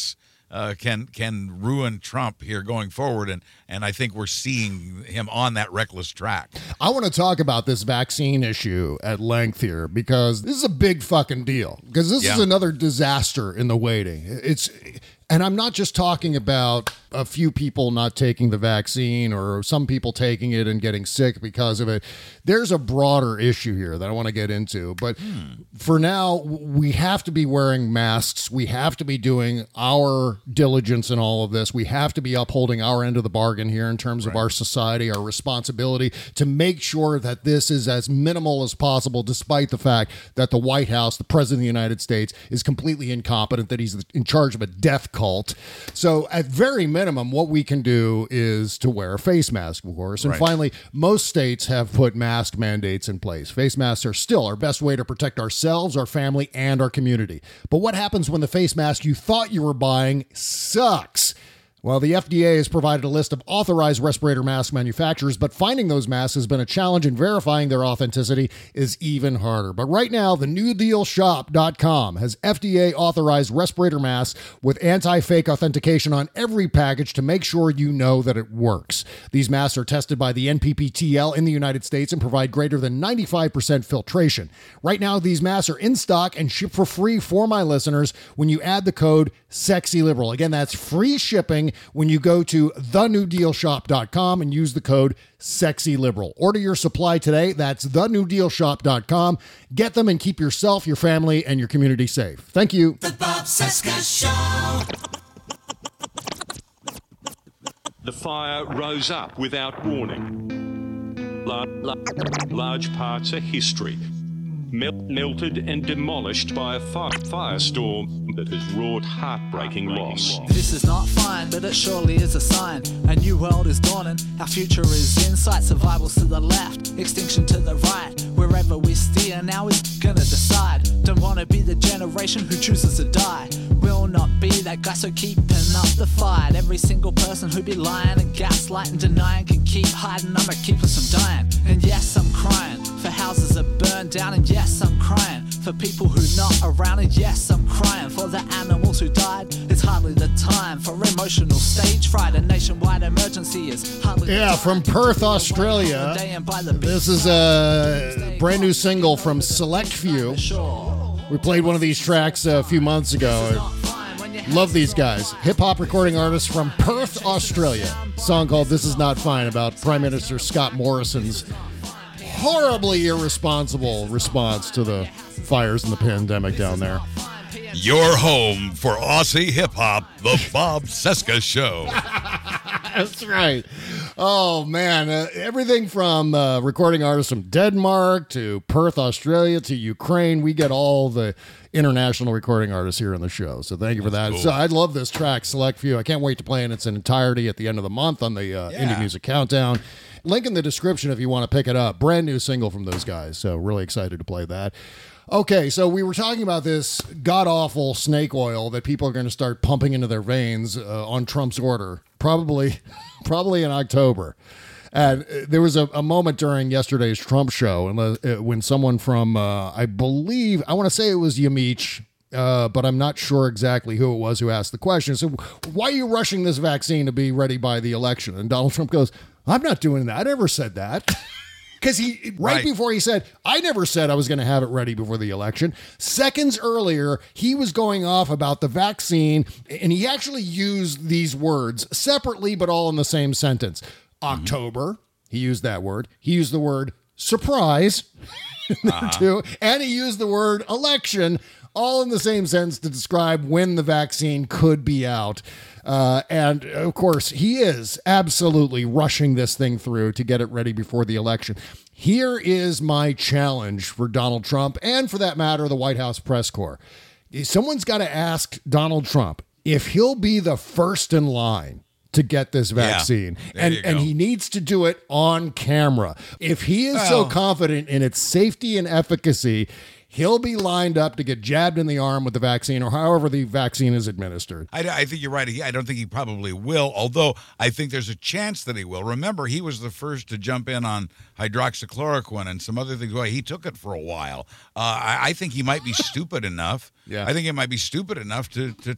uh, can can ruin Trump here going forward, and and I think we're seeing him on that reckless track. I want to talk about this vaccine issue at length here because this is a big fucking deal. Because this Yeah. is another disaster in the waiting. It's, and I'm not just talking about a few people not taking the vaccine or some people taking it and getting sick because of it. There's a broader issue here that I want to get into. But hmm. for now, we have to be wearing masks. We have to be doing our diligence in all of this. We have to be upholding our end of the bargain here in terms right. of our society, our responsibility to make sure that this is as minimal as possible, despite the fact that the White House, the President of the United States, is completely incompetent, that he's in charge of a death cult. So at very minimum, what we can do is to wear a face mask, of course. And right. finally, most states have put mask mandates in place. Face masks are still our best way to protect ourselves, our family, and our community. But what happens when the face mask you thought you were buying sucks? Well, the F D A has provided a list of authorized respirator mask manufacturers, but finding those masks has been a challenge, and verifying their authenticity is even harder. But right now, the new deal shop dot com has F D A-authorized respirator masks with anti-fake authentication on every package to make sure you know that it works. These masks are tested by the N P P T L in the United States and provide greater than ninety-five percent filtration. Right now, these masks are in stock and ship for free for my listeners when you add the code SEXYLIBERAL. Again, that's free shipping when you go to the new deal shop dot com and use the code SEXYLIBERAL. Order your supply today. That's the new deal shop dot com. Get them and keep yourself, your family, and your community safe. Thank you. The Bob Cesca Show. The fire rose up without warning. La- la- large parts of history Mel- melted and demolished by a fi- firestorm that has wrought heartbreaking loss. This is not fine, but it surely is a sign. A new world is dawning, our future is in sight. Survival's to the left, extinction to the right. Wherever we steer, now is gonna decide. Don't wanna be the generation who chooses to die. Will not be that guy, so keeping up the fight. Every single person who be lying and gaslighting, denying, can keep hiding. I'ma keep us from dying. And yes, I'm crying for houses that burn down. And yes, I'm crying for people who not around. And yes, I'm crying for the animals who died. It's hardly the time for emotional stage fright. A nationwide emergency is hardly yeah, from Perth, Australia. This is a brand new single from Select Few. We played one of these tracks a few months ago. Love these guys. Hip-hop recording artists from Perth, Australia. Song called This Is Not Fine, about Prime Minister Scott Morrison's horribly irresponsible response to the fires and the pandemic down there. Your home for Aussie hip-hop, the Bob Cesca Show. That's right. Oh, man. Uh, everything from uh, recording artists from Denmark to Perth, Australia to Ukraine. We get all the international recording artists here on the show. So thank you for that. Cool. So I love this track, Select Few. I can't wait to play in its entirety at the end of the month on the uh, yeah. Indie Music Countdown. Link in the description if you want to pick it up. Brand new single from those guys. So really excited to play that. Okay, so we were talking about this god-awful snake oil that people are going to start pumping into their veins uh, on Trump's order, probably probably in October. And there was a, a moment during yesterday's Trump show when someone from, uh, I believe, I want to say it was Yamich, uh, but I'm not sure exactly who it was who asked the question. So why are you rushing this vaccine to be ready by the election? And Donald Trump goes, I'm not doing that. I never said that. Because he, right, right before he said, I never said I was going to have it ready before the election. Seconds earlier, he was going off about the vaccine, and he actually used these words separately, but all in the same sentence. Mm-hmm. October, he used that word. He used the word surprise, uh-huh. too, and he used the word election, all in the same sentence to describe when the vaccine could be out. Uh, and, of course, he is absolutely rushing this thing through to get it ready before the election. Here is my challenge for Donald Trump and, for that matter, the White House press corps. Someone's got to ask Donald Trump if he'll be the first in line to get this vaccine. Yeah, and and he needs to do it on camera. If he is well, so confident in its safety and efficacy, he'll be lined up to get jabbed in the arm with the vaccine or however the vaccine is administered. I, I think you're right. I don't think he probably will, although I think there's a chance that he will. Remember, he was the first to jump in on hydroxychloroquine and some other things. Well, he took it for a while. Uh, I, I think he might be stupid enough. Yeah. I think he might be stupid enough to, to take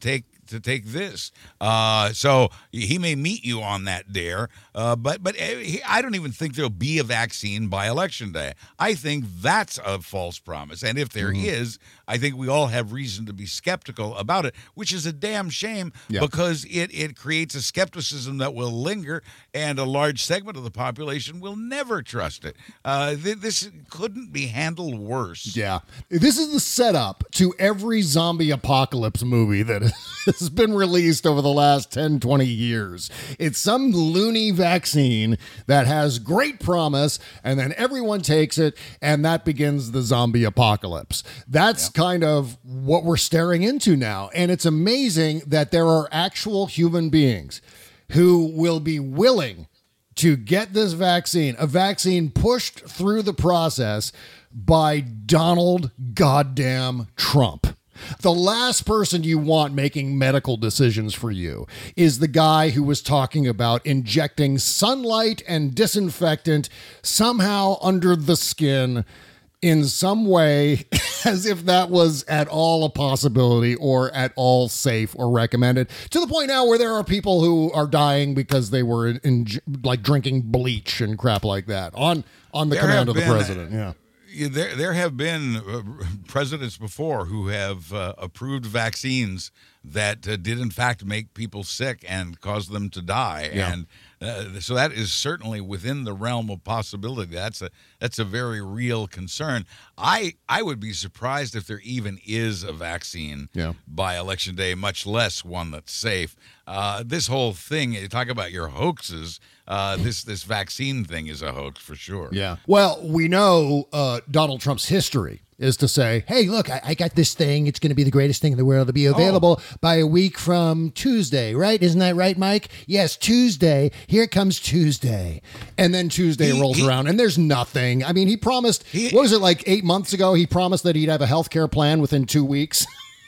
to take this. Uh, so he may meet you on that dare, uh, but but he, I don't even think there'll be a vaccine by Election Day. I think that's a false promise. And if there Mm-hmm. is, I think we all have reason to be skeptical about it, which is a damn shame Yeah. because it, it creates a skepticism that will linger, and a large segment of the population will never trust it. Uh, th- this couldn't be handled worse. Yeah. This is the setup to every zombie apocalypse movie that has been released over the last ten, twenty years. It's some loony vaccine that has great promise, and then everyone takes it, and that begins the zombie apocalypse. That's Yeah. kind of what we're staring into now. And it's amazing that there are actual human beings who will be willing to get this vaccine, a vaccine pushed through the process by Donald goddamn Trump. The last person you want making medical decisions for you is the guy who was talking about injecting sunlight and disinfectant somehow under the skin in some way, as if that was at all a possibility or at all safe or recommended, to the point now where there are people who are dying because they were in, in like drinking bleach and crap like that on on the There command have of the been- president. Yeah. Yeah, There, there have been uh, presidents before who have uh, approved vaccines that uh, did, in fact, make people sick and cause them to die. Yeah. And uh, so that is certainly within the realm of possibility. That's a that's a very real concern. I I would be surprised if there even is a vaccine Yeah. by Election Day, much less one that's safe. Uh, this whole thing, you talk about your hoaxes. Uh, this this vaccine thing is a hoax for sure. Yeah. Well, we know uh, Donald Trump's history is to say, hey, look, I, I got this thing. It's going to be the greatest thing in the world to be available oh. by a week from Tuesday, right? Isn't that right, Mike? Yes, Tuesday. Here comes Tuesday. And then Tuesday he, rolls he, around and there's nothing. I mean, he promised, he, what was it, like eight months ago? He promised that he'd have a healthcare plan within two weeks.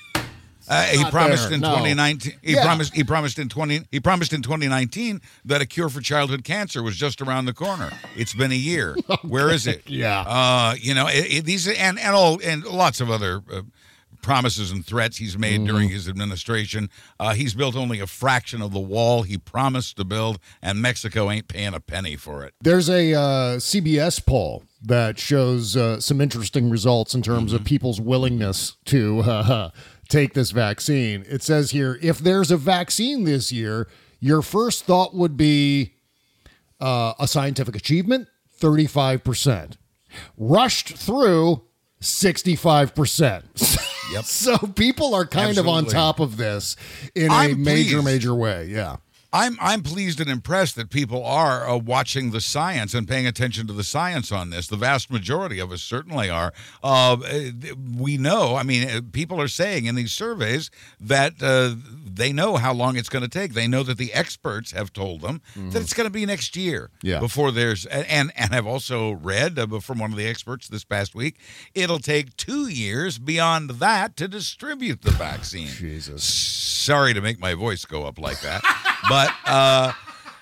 Uh, he promised there. in No. twenty nineteen. He Yeah. promised. He promised in twenty. He promised in twenty nineteen that a cure for childhood cancer was just around the corner. It's been a year. Okay. Where is it? Yeah. Uh, you know, it, it, these and and all and lots of other uh, promises and threats he's made mm-hmm. during his administration. Uh, he's built only a fraction of the wall he promised to build, and Mexico ain't paying a penny for it. There's a uh, C B S poll that shows uh, some interesting results in terms mm-hmm. of people's willingness to uh, take this vaccine. It says here, if there's a vaccine this year, your first thought would be uh, a scientific achievement, thirty-five percent. Rushed through, sixty-five percent. Yep. So people are kind Absolutely. of on top of this in I'm a major, pleased. major way. Yeah. I'm I'm pleased and impressed that people are uh, watching the science and paying attention to the science on this. The vast majority of us certainly are. Uh, we know, I mean, uh, people are saying in these surveys that uh, they know how long it's going to take. They know that the experts have told them mm-hmm. that it's going to be next year yeah. before there's, and, and I've also read uh, from one of the experts this past week, it'll take two years beyond that to distribute the vaccine. Jesus. Sorry to make my voice go up like that. But uh,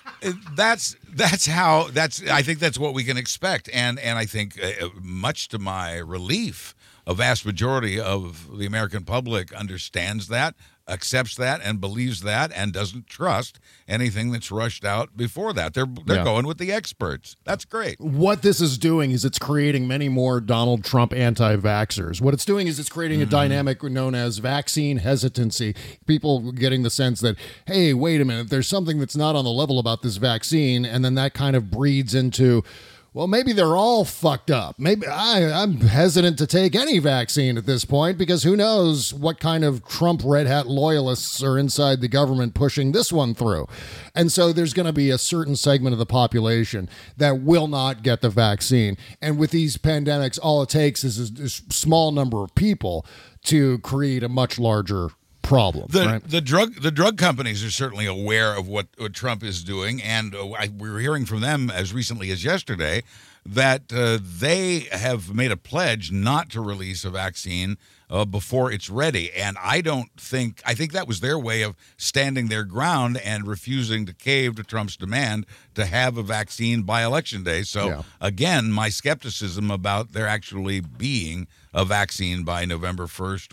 that's that's how that's I think that's what we can expect, and and I think uh, much to my relief, a vast majority of the American public understands that, accepts that, and believes that, and doesn't trust anything that's rushed out before that. They're they're Yeah. going with the experts. That's great. What this is doing is it's creating many more Donald Trump anti-vaxxers. What it's doing is it's creating Mm-hmm. a dynamic known as vaccine hesitancy. People getting the sense that, hey, wait a minute, there's something that's not on the level about this vaccine, and then that kind of breeds into, well, maybe they're all fucked up. Maybe I, I'm hesitant to take any vaccine at this point because who knows what kind of Trump red hat loyalists are inside the government pushing this one through. And so there's going to be a certain segment of the population that will not get the vaccine. And with these pandemics, all it takes is a, a small number of people to create a much larger problem. The right? the drug the drug companies are certainly aware of what, what Trump is doing, and uh, I, we were hearing from them as recently as yesterday that uh, they have made a pledge not to release a vaccine uh, before it's ready. And I don't think I think that was their way of standing their ground and refusing to cave to Trump's demand to have a vaccine by Election Day. So Yeah. again, my skepticism about there actually being a vaccine by November first or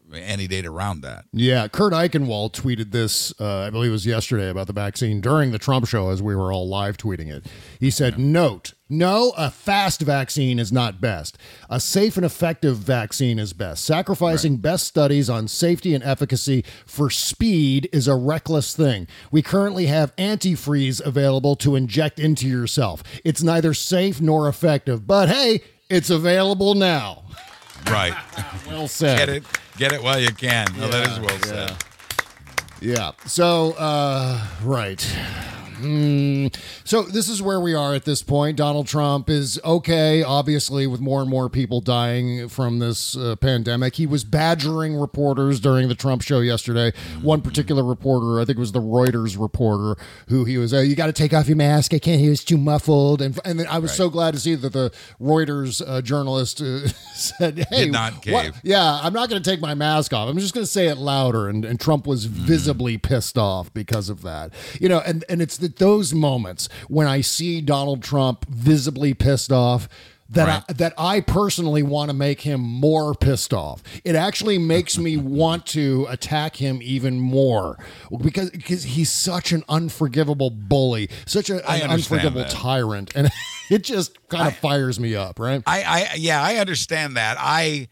any date around that. Yeah, Kurt Eichenwald tweeted this, uh, I believe it was yesterday, about the vaccine during the Trump show as we were all live tweeting it. He said, yeah. note, no, a fast vaccine is not best. A safe and effective vaccine is best. Sacrificing right. best studies on safety and efficacy for speed is a reckless thing. We currently have antifreeze available to inject into yourself. It's neither safe nor effective, but hey, it's available now. Right. Well said. Get it, get it while you can. No, yeah, that is well yeah. said. Yeah. So, uh, right. Mm. So this is where we are at this point. Donald Trump is okay, obviously, with more and more people dying from this uh, pandemic. He was badgering reporters during the Trump show yesterday. Mm-hmm. One particular reporter, I think it was the Reuters reporter, who he was, uh, you got to take off your mask. I can't hear, it's too muffled. And and I was right. so glad to see that the Reuters uh, journalist uh, said, hey, did not cave. What? Yeah, I'm not going to take my mask off. I'm just going to say it louder. And, and Trump was mm-hmm. visibly pissed off because of that. You know, and, and it's the those moments when I see Donald Trump visibly pissed off that right. I, that I personally want to make him more pissed off. It actually makes me want to attack him even more because because he's such an unforgivable bully, such a, an unforgivable that. tyrant, and it just kind of I, fires me up, right? I, I yeah, I understand that. I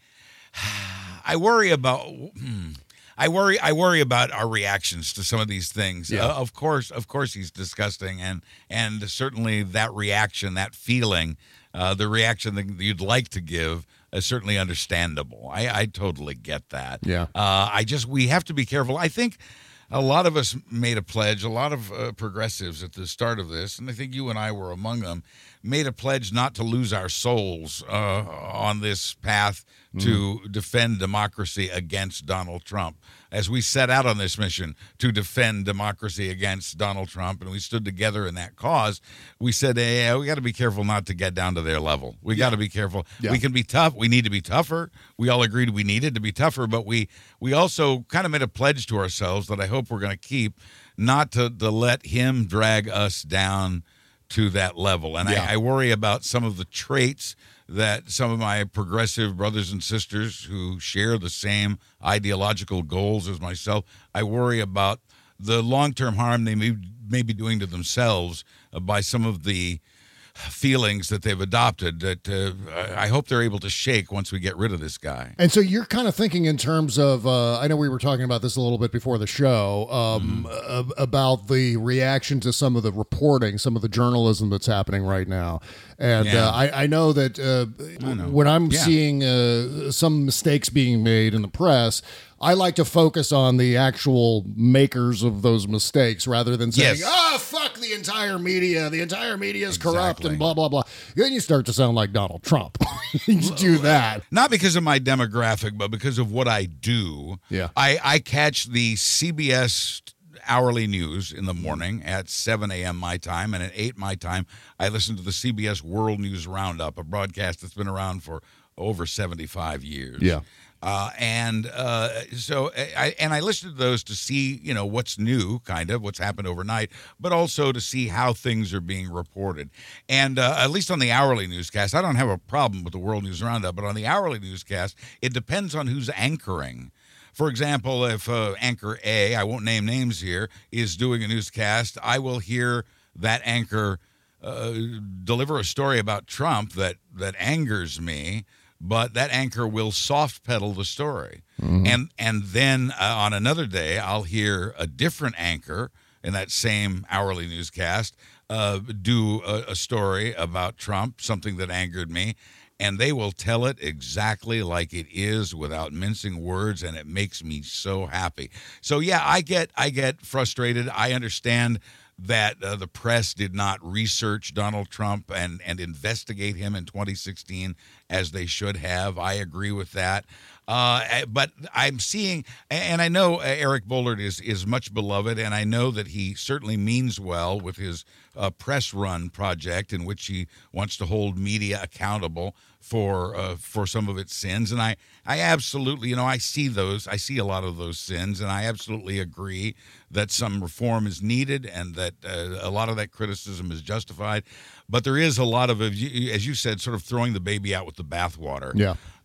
I worry about. Hmm. I worry. I worry about our reactions to some of these things. Yeah. Uh, of course, of course, he's disgusting, and and certainly that reaction, that feeling, uh, the reaction that you'd like to give is certainly understandable. I, I totally get that. Yeah. Uh, I just we have to be careful. I think a lot of us made a pledge. A lot of uh, progressives at the start of this, and I think you and I were among them, made a pledge not to lose our souls uh, on this path to mm. defend democracy against Donald Trump. As we set out on this mission to defend democracy against Donald Trump, and we stood together in that cause, we said, hey, we got to be careful not to get down to their level. We yeah. got to be careful. Yeah. We can be tough. We need to be tougher. We all agreed we needed to be tougher, but we we also kind of made a pledge to ourselves that I hope we're going to keep, not to, to let him drag us down to that level. And yeah. I, I worry about some of the traits that some of my progressive brothers and sisters who share the same ideological goals as myself, I worry about the long-term harm they may, may be doing to themselves uh, by some of the feelings that they've adopted that uh, I hope they're able to shake once we get rid of this guy. And so you're kind of thinking in terms of, uh, I know we were talking about this a little bit before the show, um, mm. uh, about the reaction to some of the reporting, some of the journalism that's happening right now. And yeah. uh, I, I know that uh, know. when I'm yeah. seeing uh, some mistakes being made in the press, I like to focus on the actual makers of those mistakes rather than saying, yes. oh, fuck the entire media. The entire media is exactly. corrupt and blah, blah, blah. Then you start to sound like Donald Trump. You do that. Not because of my demographic, but because of what I do. Yeah. I, I catch the C B S hourly news in the morning at seven a.m. my time, and at eight my time, I listen to the C B S World News Roundup, a broadcast that's been around for over seventy-five years. Yeah. Uh, and uh, so I and I listened to those to see, you know, what's new, kind of what's happened overnight, but also to see how things are being reported. And uh, at least on the hourly newscast, I don't have a problem with the World News Roundup, but on the hourly newscast, it depends on who's anchoring. For example, if uh, anchor A, I won't name names here, is doing a newscast, I will hear that anchor uh, deliver a story about Trump that that angers me. But that anchor will soft pedal the story. Mm-hmm. And and then uh, on another day, I'll hear a different anchor in that same hourly newscast uh, do a, a story about Trump, something that angered me. And they will tell it exactly like it is without mincing words, and it makes me so happy. So, yeah, I get I get frustrated. I understand that uh, the press did not research Donald Trump and, and investigate him in twenty sixteen as they should have. I agree with that. Uh, but I'm seeing, and I know Eric Boehlert is, is much beloved, and I know that he certainly means well with his uh, press run project in which he wants to hold media accountable for uh, for some of its sins. And I, I absolutely, you know, I see those, I see a lot of those sins, and I absolutely agree that some reform is needed and that uh, a lot of that criticism is justified. But there is a lot of, as you said, sort of throwing the baby out with the bathwater. Yeah.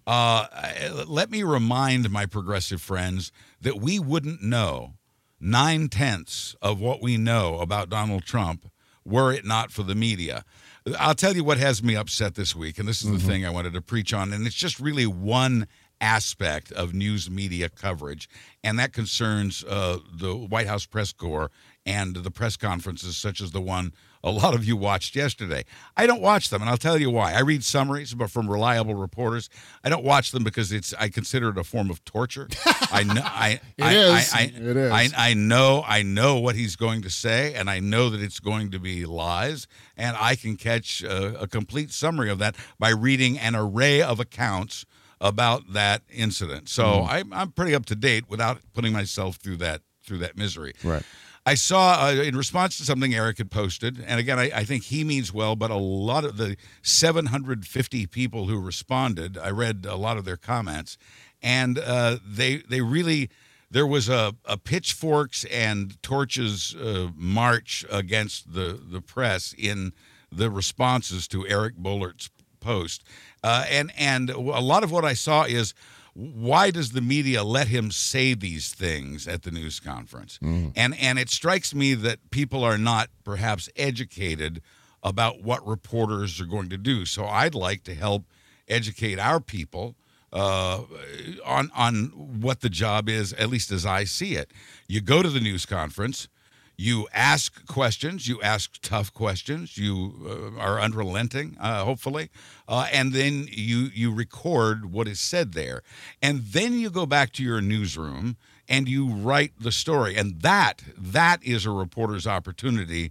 Uh, let me remind my progressive friends that we wouldn't know nine-tenths of what we know about Donald Trump were it not for the media. I'll tell you what has me upset this week, and this is mm-hmm. the thing I wanted to preach on, and it's just really one aspect of news media coverage, and that concerns uh, the White House press corps and the press conferences such as the one a lot of you watched yesterday. I don't watch them, and I'll tell you why. I read summaries but from reliable reporters. I don't watch them because it's I consider it a form of torture. I know I it I, is. I, I, it is. I, I know I know what he's going to say, and I know that it's going to be lies, and I can catch a, a complete summary of that by reading an array of accounts about that incident. So mm. I, I'm pretty up to date without putting myself through that through that misery. Right. I saw, uh, in response to something Eric had posted, and again, I, I think he means well, but a lot of the seven hundred fifty people who responded, I read a lot of their comments, and uh, they they really, there was a, a pitchforks and torches uh, march against the, the press in the responses to Eric Bollert's post. Uh, and, and a lot of what I saw is, why does the media let him say these things at the news conference? Mm. And and it strikes me that people are not perhaps educated about what reporters are going to do. So I'd like to help educate our people uh, on on what the job is, at least as I see it. You go to the news conference, you ask questions, you ask tough questions, you uh, are unrelenting, uh, hopefully, uh, and then you you record what is said there. And then you go back to your newsroom and you write the story. And that that is a reporter's opportunity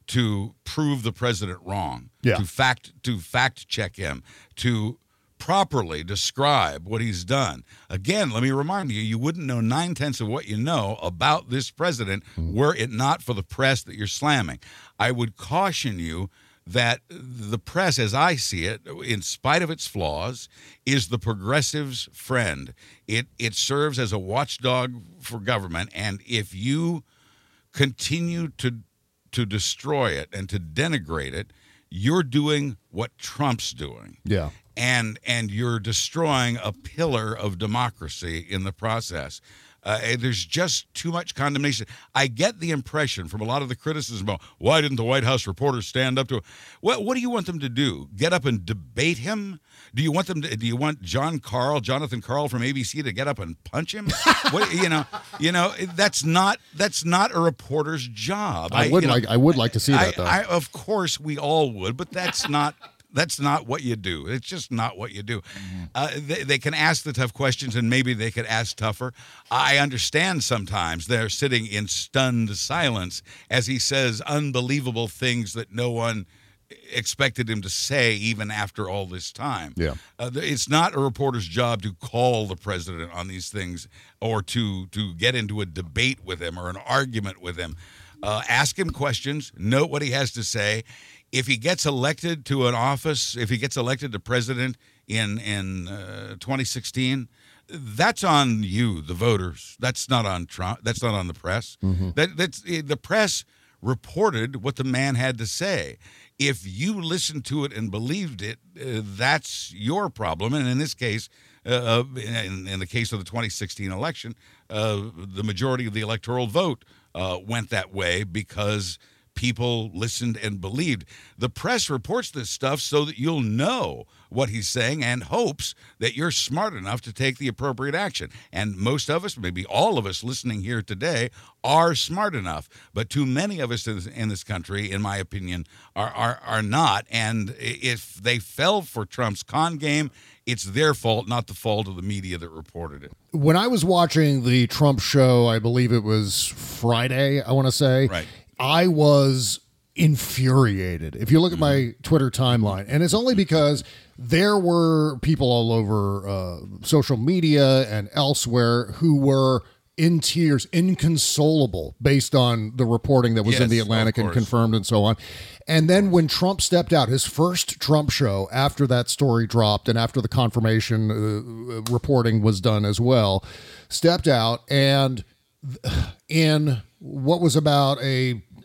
to prove the president wrong, yeah. to fact to fact check him, to properly describe what he's done. Again, let me remind you, you wouldn't know nine-tenths of what you know about this president were it not for the press that you're slamming. I would caution you that the press, as I see it, in spite of its flaws, is the progressive's friend. It it serves as a watchdog for government, and if you continue to to destroy it and to denigrate it, you're doing what Trump's doing. Yeah. And and you're destroying a pillar of democracy in the process. Uh, there's just too much condemnation. I get the impression from a lot of the criticism about why didn't the White House reporters stand up to him? What what do you want them to do? Get up and debate him? Do you want them to? Do you want John Carl, Jonathan Carl from A B C to get up and punch him? what, you know, you know that's not that's not a reporter's job. I, I would you know, like I would like to see that I, though. I, of course, we all would, but that's not. That's not what you do. It's just not what you do. Uh, they, they can ask the tough questions, and maybe they could ask tougher. I understand sometimes they're sitting in stunned silence as he says unbelievable things that no one expected him to say even after all this time. Yeah. Uh, it's not a reporter's job to call the president on these things or to, to get into a debate with him or an argument with him. Uh, ask him questions, note what he has to say. If he gets elected to an office, if he gets elected to president in in uh, twenty sixteen, that's on you, the voters. That's not on Trump. That's not on the press. Mm-hmm. That that's the press reported what the man had to say. If you listened to it and believed it, uh, that's your problem. And in this case, uh, in, in the case of the twenty sixteen election, uh, the majority of the electoral vote uh, went that way because people listened and believed. The press reports this stuff so that you'll know what he's saying and hopes that you're smart enough to take the appropriate action. And most of us, maybe all of us listening here today, are smart enough. But too many of us in this country, in my opinion, are are, are not. And if they fell for Trump's con game, it's their fault, not the fault of the media that reported it. When I was watching the Trump show, I believe it was Friday, I want to say. Right. I was infuriated. If you look at my Twitter timeline, and it's only because there were people all over uh, social media and elsewhere who were in tears, inconsolable, based on the reporting that was yes, in the Atlantic and confirmed and so on. And then when Trump stepped out, his first Trump show after that story dropped and after the confirmation uh, reporting was done as well, stepped out and in what was about a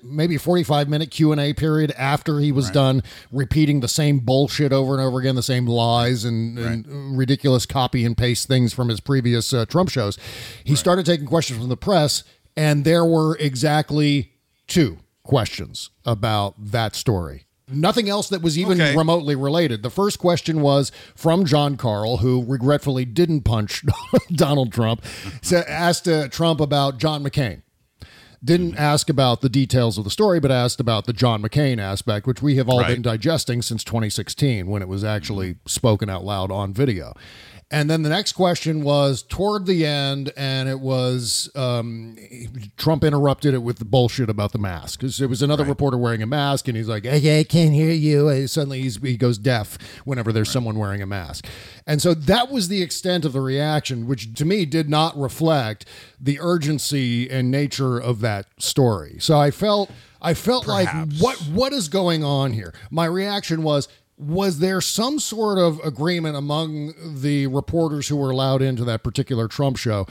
maybe forty-five minute Q and A period after he was Right. done repeating the same bullshit over and over again, the same lies and, Right. and ridiculous copy and paste things from his previous uh, Trump shows. He Right. started taking questions from the press, and there were exactly two questions about that story. Nothing else that was even Okay. remotely related. The first question was from John Carl, who regretfully didn't punch Donald Trump, so asked uh, Trump about John McCain. Didn't ask about the details of the story, but asked about the John McCain aspect, which we have all Right. been digesting since twenty sixteen when it was actually spoken out loud on video. And then the next question was toward the end, and it was um, Trump interrupted it with the bullshit about the mask. 'Cause it was another Right. reporter wearing a mask, and he's like, hey, I can't hear you. And suddenly he's, he goes deaf whenever there's someone wearing a mask. And so that was the extent of the reaction, which to me did not reflect the urgency and nature of that story. So I felt I felt Perhaps. like, what what is going on here? My reaction was, was there some sort of agreement among the reporters who were allowed into that particular Trump show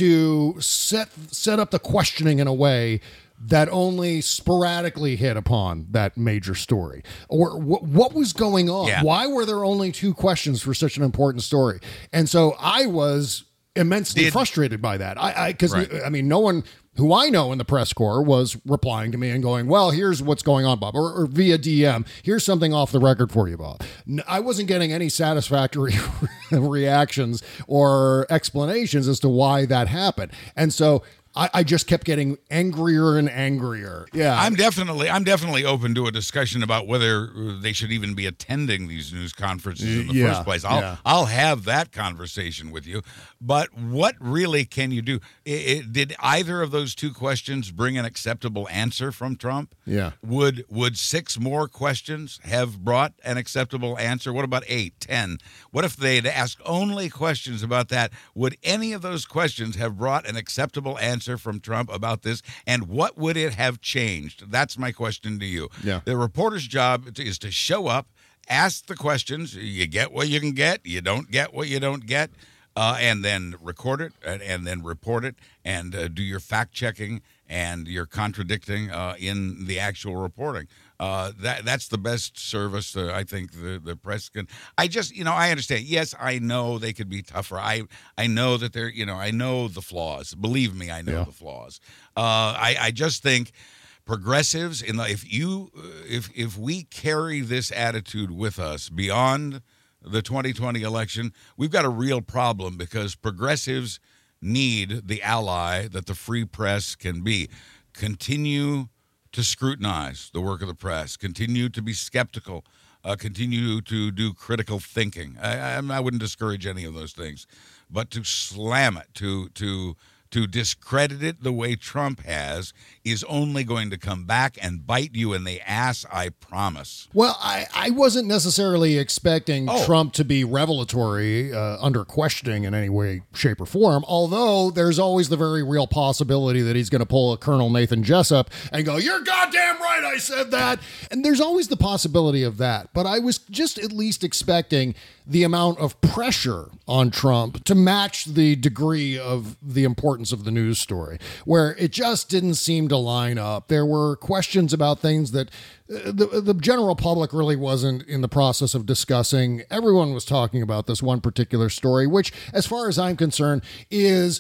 to set set up the questioning in a way that only sporadically hit upon that major story? Or wh- what was going on? Yeah. Why were there only two questions for such an important story? And so I was immensely Did- frustrated by that. I because I, Right. I mean, no one who I know in the press corps was replying to me and going, well, here's what's going on, Bob, or, or via D M, here's something off the record for you, Bob. N- I wasn't getting any satisfactory reactions or explanations as to why that happened. And so I, I just kept getting angrier and angrier. Yeah. I'm definitely I'm definitely open to a discussion about whether uh, they should even be attending these news conferences in the Yeah, first place. I'll yeah. I'll have that conversation with you. But what really can you do? I I did either of those two questions bring an acceptable answer from Trump? Yeah. Would would six more questions have brought an acceptable answer? What about eight, ten? What if they'd asked only questions about that? Would any of those questions have brought an acceptable answer from Trump about this? And what would it have changed? That's my question to you. Yeah. The reporter's job is to show up, ask the questions. You get what you can get. You don't get what you don't get. Uh, and then record it and, and then report it and uh, do your fact checking and your contradicting uh, in the actual reporting. Uh, that that's the best service uh, I think the, the press can. I just, you know, I understand. Yes, I know they could be tougher. I I know that they're, you know, I know the flaws. Believe me, I know Yeah. the flaws. Uh, I I just think progressives in the, if you if if we carry this attitude with us beyond the twenty twenty election, we've got a real problem because progressives need the ally that the free press can be. Continue to scrutinize the work of the press. Continue to be skeptical. Uh, continue to do critical thinking. I, I, I wouldn't discourage any of those things, but to slam it, to to to discredit it the way Trump has, is only going to come back and bite you in the ass, I promise. Well, I, I wasn't necessarily expecting Oh. Trump to be revelatory uh, under questioning in any way, shape, or form, although there's always the very real possibility that he's going to pull a Colonel Nathan Jessup and go, you're goddamn right, I said that. And there's always the possibility of that. But I was just at least expecting the amount of pressure on Trump to match the degree of the importance of the news story, where it just didn't seem to line up. There were questions about things that uh, the, the general public really wasn't in the process of discussing. Everyone was talking about this one particular story, which, as far as I'm concerned, is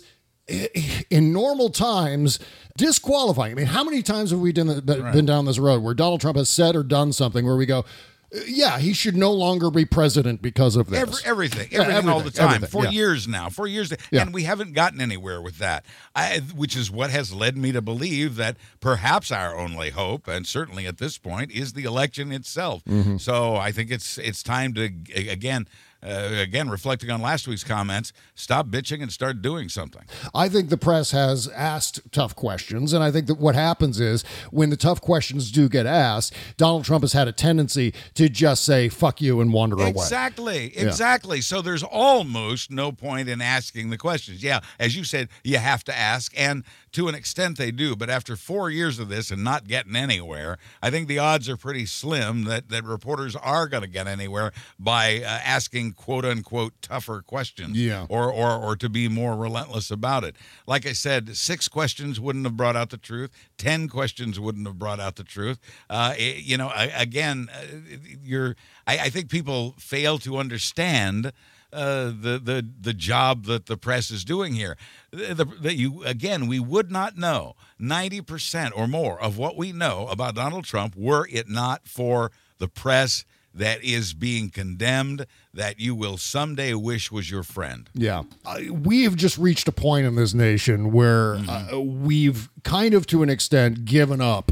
in normal times disqualifying. I mean, how many times have we done, been down this road where Donald Trump has said or done something where we go, yeah, he should no longer be president because of this. Every, everything, Yeah, everything, all the time, everything, for yeah. years now, for years, Yeah. and we haven't gotten anywhere with that. I, which is what has led me to believe that perhaps our only hope, and certainly at this point, is the election itself. Mm-hmm. So I think it's it's time to again. Uh, again, reflecting on last week's comments, stop bitching and start doing something. I think the press has asked tough questions, and I think that what happens is when the tough questions do get asked, Donald Trump has had a tendency to just say, fuck you, and wander away. Exactly, exactly. So there's almost no point in asking the questions. Yeah, as you said, you have to ask, and to an extent they do, but after four years of this and not getting anywhere, I think the odds are pretty slim that, that reporters are going to get anywhere by uh, asking quote unquote tougher questions, Yeah. or or or to be more relentless about it. Like I said, six questions wouldn't have brought out the truth. Ten questions wouldn't have brought out the truth. Uh, it, you know, I, again, uh, you're. I, I think people fail to understand uh, the the the job that the press is doing here. The, the, you again, we would not know ninety percent or more of what we know about Donald Trump were it not for the press that is being condemned, that you will someday wish was your friend. Yeah. Uh, we've just reached a point in this nation where Mm-hmm. uh, we've kind of, to an extent, given up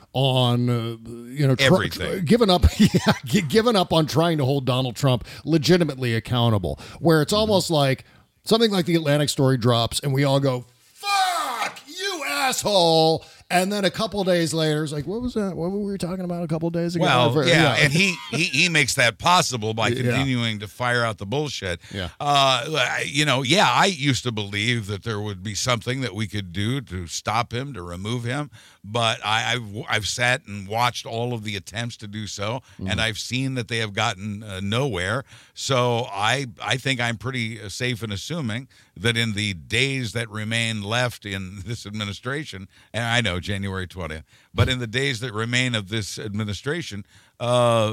on, uh, you know, tr- Everything. given up, yeah, g- given up on trying to hold Donald Trump legitimately accountable, where it's almost like something like the Atlantic story drops and we all go, fuck, you asshole. And then a couple of days later, it's like, what was that? What were we talking about a couple of days ago? Well, yeah, and he, he he makes that possible by Yeah. continuing to fire out the bullshit. Yeah. Uh, you know, yeah, I used to believe that there would be something that we could do to stop him, to remove him, but I, I've I've sat and watched all of the attempts to do so, Mm-hmm. and I've seen that they have gotten uh, nowhere. So I I think I'm pretty uh, safe in assuming that in the days that remain left in this administration, and I know January twentieth, but in the days that remain of this administration, uh,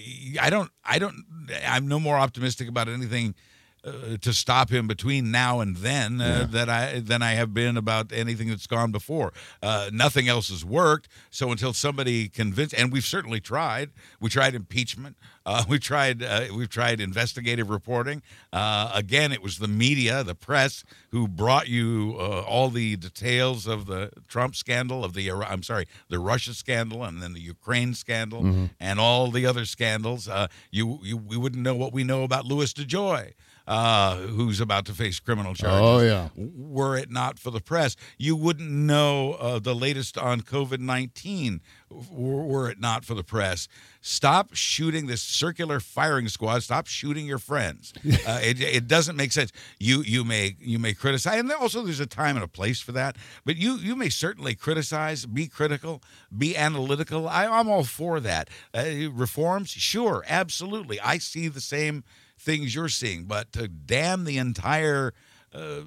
I don't, I don't, I'm no more optimistic about anything uh, to stop him between now and then uh, Yeah. that I than I have been about anything that's gone before. Uh, nothing else has worked. So until somebody convinced, and we've certainly tried. We tried impeachment. Uh, we tried. Uh, we've tried investigative reporting. Uh, again, it was the media, the press, who brought you uh, all the details of the Trump scandal, of the I'm sorry, the Russia scandal, and then the Ukraine scandal, Mm-hmm. and all the other scandals. Uh, you, you, we wouldn't know what we know about Louis DeJoy, uh, who's about to face criminal charges. Oh, yeah. Were it not for the press, you wouldn't know uh, the latest on COVID nineteen. Were it not for the press, stop shooting this circular firing squad. Stop shooting your friends. Uh, it, it doesn't make sense. You you may you may criticize, and also there's a time and a place for that. But you you may certainly criticize, be critical, be analytical. I, I'm all for that. Uh, reforms, sure, absolutely. I see the same things you're seeing, but to damn the entire uh,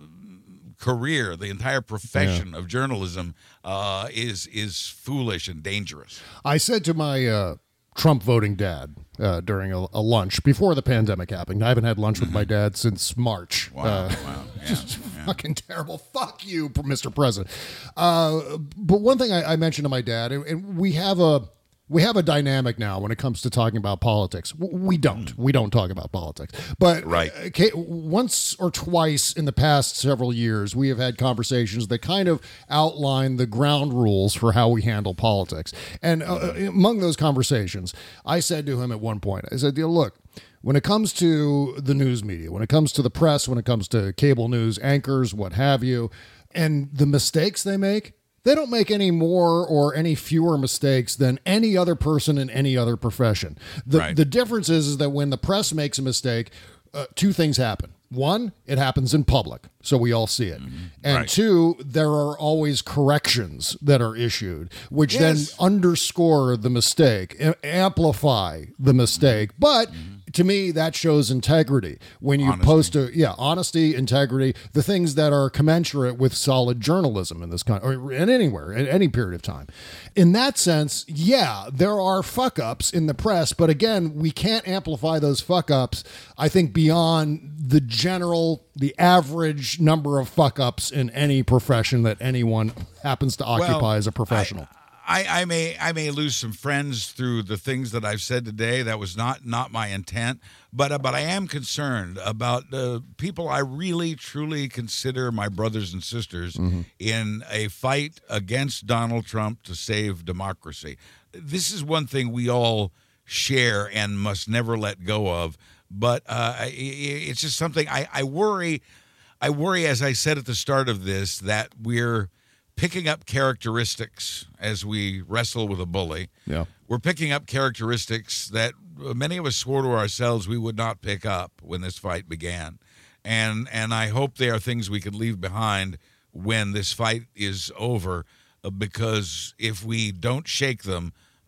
career, the entire profession of journalism uh, is is foolish and dangerous. I said to my uh, Trump voting dad uh, during a, a lunch before the pandemic happened. I haven't had lunch with my dad since March. Wow, Uh, wow, yeah, just yeah. fucking terrible. Fuck you, Mister President. Uh, but one thing I, I mentioned to my dad, and, and we have a we have a dynamic now when it comes to talking about politics. W- We don't. We don't talk about politics. But Right. uh, okay, once or twice in the past several years, we have had conversations that kind of outline the ground rules for how we handle politics. And uh, among those conversations, I said to him at one point, I said, look, when it comes to the news media, when it comes to the press, when it comes to cable news anchors, what have you, and the mistakes they make, they don't make any more or any fewer mistakes than any other person in any other profession. The, Right. the difference is, is that when the press makes a mistake, uh, two things happen. One, it happens in public, so we all see it. And Right. two, there are always corrections that are issued, which Yes. then underscore the mistake, a- amplify the mistake. But to me, that shows integrity. When you Honesty. post a, yeah, honesty, integrity, the things that are commensurate with solid journalism in this country, or in anywhere, in any period of time. In that sense, yeah, there are fuck ups in the press, but again, we can't amplify those fuck ups, I think, beyond the general, the average number of fuck ups in any profession that anyone happens to occupy Well, as a professional. I, I may I may lose some friends through the things that I've said today. That was not not my intent, but uh, but I am concerned about uh, people I really truly consider my brothers and sisters in a fight against Donald Trump to save democracy. This is one thing we all share and must never let go of. But uh, i- i- it's just something I, I worry. I worry, as I said at the start of this, that we're picking up characteristics as we wrestle with a bully. Yeah. We're picking up characteristics that many of us swore to ourselves we would not pick up when this fight began. And and I hope they are things we can leave behind when this fight is over, uh, because if we don't shake them,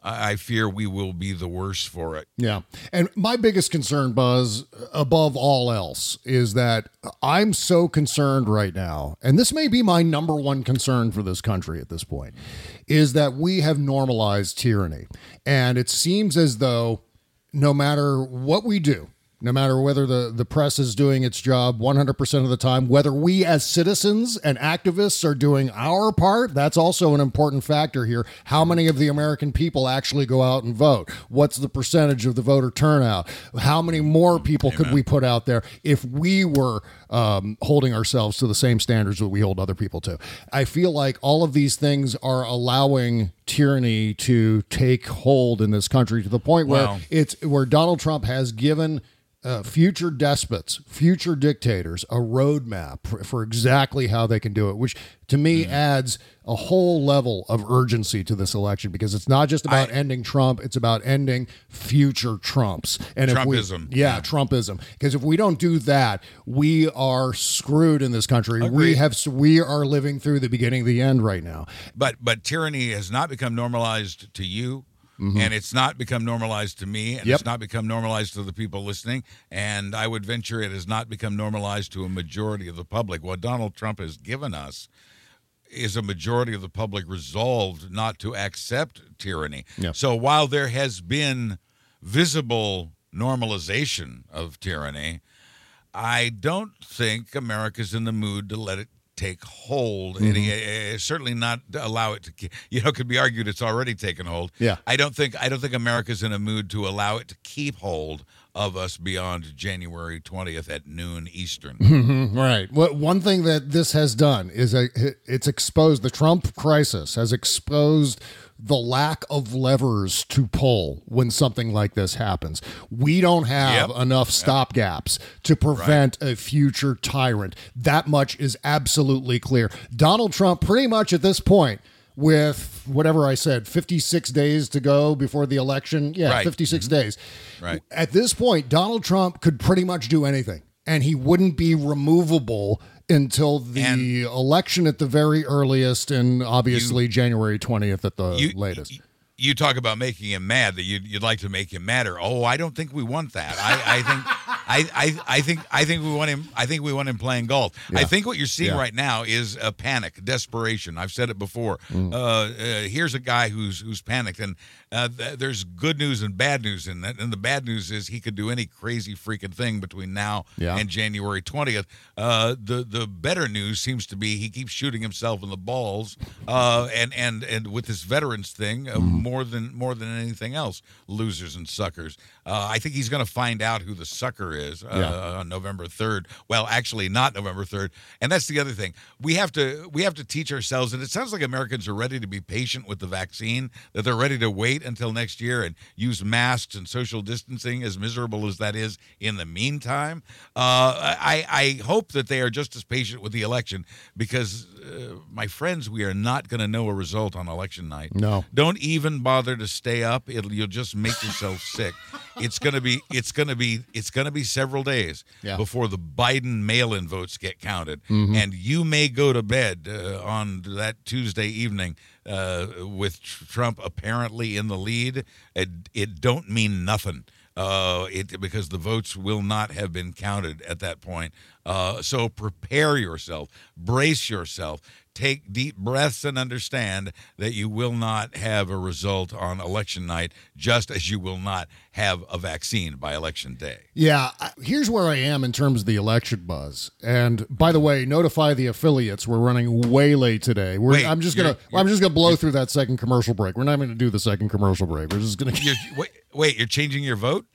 I, I fear we will be the worse for it. Yeah. And my biggest concern, Buzz, above all else, is that I'm so concerned right now, and this may be my number one concern for this country at this point, is that we have normalized tyranny. And it seems as though no matter what we do, no matter whether the, the press is doing its job one hundred percent of the time, whether we as citizens and activists are doing our part, that's also an important factor here. How many of the American people actually go out and vote? What's the percentage of the voter turnout? How many more people Amen. could we put out there if we were um, holding ourselves to the same standards that we hold other people to? I feel like all of these things are allowing tyranny to take hold in this country to the point where Wow. it's where Donald Trump has given Uh, future despots, future dictators, a roadmap for, for exactly how they can do it, which to me mm. adds a whole level of urgency to this election, because it's not just about I, ending Trump, it's about ending future Trumps. And Trumpism. If we, yeah, yeah, Trumpism. Because if we don't do that, we are screwed in this country. Agreed. We have we are living through the beginning of the end right now. But but tyranny has not become normalized to you. Mm-hmm. And it's not become normalized to me, and yep. it's not become normalized to the people listening, and I would venture it has not become normalized to a majority of the public. What Donald Trump has given us is a majority of the public resolved not to accept tyranny. Yep. So while there has been visible normalization of tyranny, I don't think America's in the mood to let it take hold, mm-hmm. and he, uh, certainly not allow it to. You know, it could be argued it's already taken hold. Yeah, I don't think I don't think America's in a mood to allow it to keep hold of us beyond January twentieth at noon Eastern. Mm-hmm. Right. Well, one thing that this has done is a, it's exposed the Trump crisis has exposed the lack of levers to pull when something like this happens. We don't have yep. enough stopgaps yep. to prevent right. a future tyrant. That much is absolutely clear. Donald Trump, pretty much at this point, with whatever I said, fifty-six days to go before the election. Yeah, right. fifty-six mm-hmm. days. Right. At this point, Donald Trump could pretty much do anything, and he wouldn't be removable until the and election at the very earliest, and obviously you, January twentieth at the you, latest. You, you talk about making him mad, that you'd, you'd like to make him madder. Oh, I don't think we want that. I, I think, I, I, I think, I think we want him. I think we want him playing golf. Yeah. I think what you're seeing yeah. right now is a panic, desperation. I've said it before. Mm. Uh, uh, here's a guy who's who's panicked, and uh, th- there's good news and bad news in that. And the bad news is he could do any crazy freaking thing between now yeah. and January twentieth. Uh, the the better news seems to be he keeps shooting himself in the balls, uh, and and and with this veterans thing. Uh, mm. More than more than anything else, losers and suckers. Uh, I think he's going to find out who the sucker is uh, yeah. on November third. Well, actually, not November third. And that's the other thing. We have to we have to teach ourselves, and it sounds like Americans are ready to be patient with the vaccine, that they're ready to wait until next year and use masks and social distancing, as miserable as that is in the meantime. Uh, I, I hope that they are just as patient with the election, because, uh, my friends, we are not going to know a result on election night. No. Don't even bother to stay up. It'll, you'll just make yourself sick. It's gonna be it's gonna be it's gonna be several days yeah. before the Biden mail-in votes get counted, mm-hmm. and you may go to bed uh, on that Tuesday evening uh, with Trump apparently in the lead. It, it don't mean nothing. Uh, it because the votes will not have been counted at that point. Uh, so prepare yourself, brace yourself, take deep breaths, and understand that you will not have a result on election night, just as you will not have a vaccine by election day. Yeah, here's where I am in terms of the election buzz. And by the way, notify the affiliates. We're running way late today. We're, wait, I'm just gonna you're, I'm just gonna blow through that second commercial break. We're not going to do the second commercial break. We're just gonna. You're, wait, wait, you're changing your vote?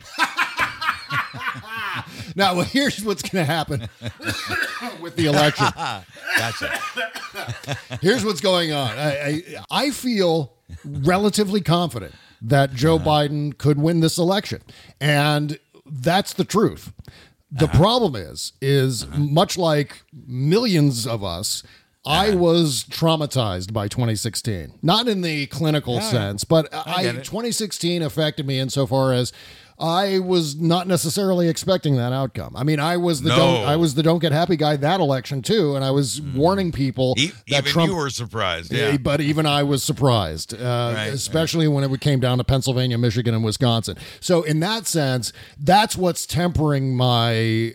Now, well, here's what's going to happen with the election. Gotcha. Here's what's going on. I, I, I feel relatively confident that Joe uh-huh. Biden could win this election, and that's the truth. The uh-huh. problem is, is uh-huh. much like millions of us, I was traumatized by twenty sixteen. Not in the clinical yeah. sense, but I I, twenty sixteen affected me insofar as I was not necessarily expecting that outcome. I mean, I was the No. don't, I was the don't get happy guy that election too, and I was warning people E- that even Trump. you were surprised. Yeah, Yeah. but even I was surprised, uh, Right, especially when it came down to Pennsylvania, Michigan, and Wisconsin. So in that sense, that's what's tempering my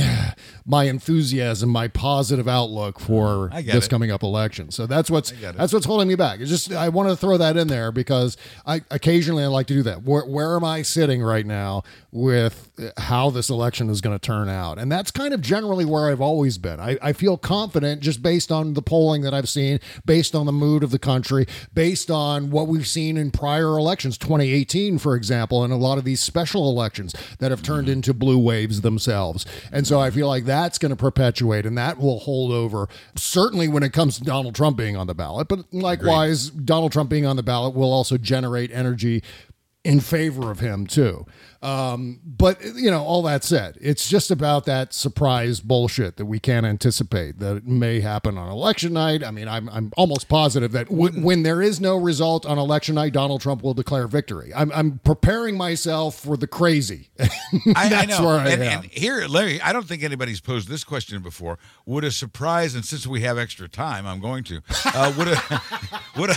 my enthusiasm, my positive outlook for I get this it. coming up election. So that's what's get it. that's what's holding me back. It's just I want to throw that in there because I occasionally I like to do that. Where where am I sitting right now with how this election is going to turn out? And that's kind of generally where I've always been. I, I feel confident just based on the polling that I've seen, based on the mood of the country, based on what we've seen in prior elections, twenty eighteen, for example, and a lot of these special elections that have turned into blue waves themselves. And so I feel like that's going to perpetuate and that will hold over, certainly when it comes to Donald Trump being on the ballot. But likewise, Donald Trump being on the ballot will also generate energy in favor of him too. Um, but you know, all that said, it's just about that surprise bullshit that we can't anticipate that it may happen on election night. I mean, I'm I'm almost positive that w- when there is no result on election night, Donald Trump will declare victory. I'm I'm preparing myself for the crazy. I, I That's know. where I and, am. and here, Larry, I don't think anybody's posed this question before. Would a surprise, and since we have extra time, I'm going to. Uh, would a would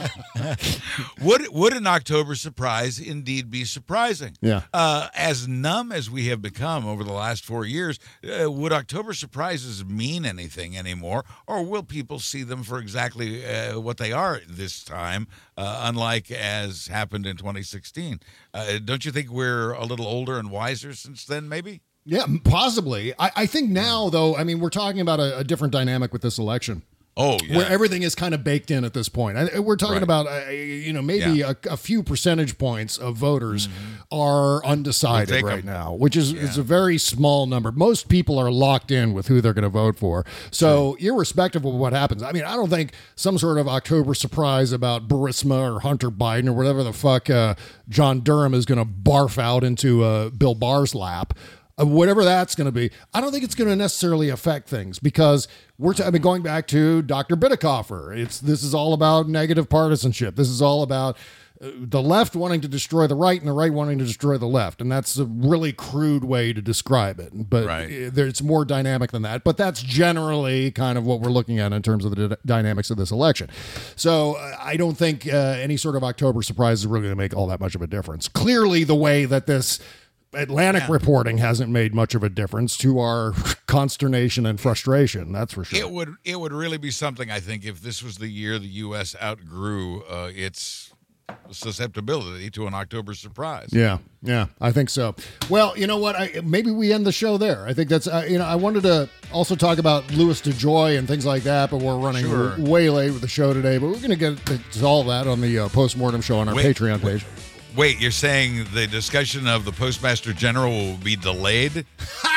a would would an October surprise indeed be surprising? Yeah. Uh, as numb as we have become over the last four years, uh, would October surprises mean anything anymore, or will people see them for exactly uh, what they are this time, uh, unlike as happened in twenty sixteen? Uh, don't you think we're a little older and wiser since then, maybe? Yeah, possibly. I, I think now, though, I mean, we're talking about a, a different dynamic with this election. Oh, yeah. Where everything is kind of baked in at this point. I, we're talking Right. about, uh, you know, maybe Yeah. a, a few percentage points of voters are undecided We'll take right 'em. now, which is, is a very small number. Most people are locked in with who they're going to vote for. So irrespective of what happens, I mean, I don't think some sort of October surprise about Burisma or Hunter Biden or whatever the fuck uh, John Durham is going to barf out into uh, Bill Barr's lap. Uh, whatever that's going to be, I don't think it's going to necessarily affect things because we're t- I mean, going back to Doctor Bidikofer. It's this is all about negative partisanship. This is all about uh, the left wanting to destroy the right and the right wanting to destroy the left, and that's a really crude way to describe it. But Right. uh, there's more dynamic than that. But that's generally kind of what we're looking at in terms of the d- dynamics of this election. So uh, I don't think uh, any sort of October surprise is really going to make all that much of a difference. Clearly, the way that this Atlantic Yeah. reporting hasn't made much of a difference to our consternation and frustration. That's for sure. It would it would really be something, I think, if this was the year the U S outgrew uh, its susceptibility to an October surprise. Yeah, yeah, I think so. Well, you know what? I, maybe we end the show there. I think that's, uh, you know, I wanted to also talk about Louis DeJoy and things like that, but we're running Sure. w- way late with the show today. But we're going to get to all that on the uh, Postmortem show on our Wait, Patreon wait. page. Wait, you're saying the discussion of the Postmaster General will be delayed?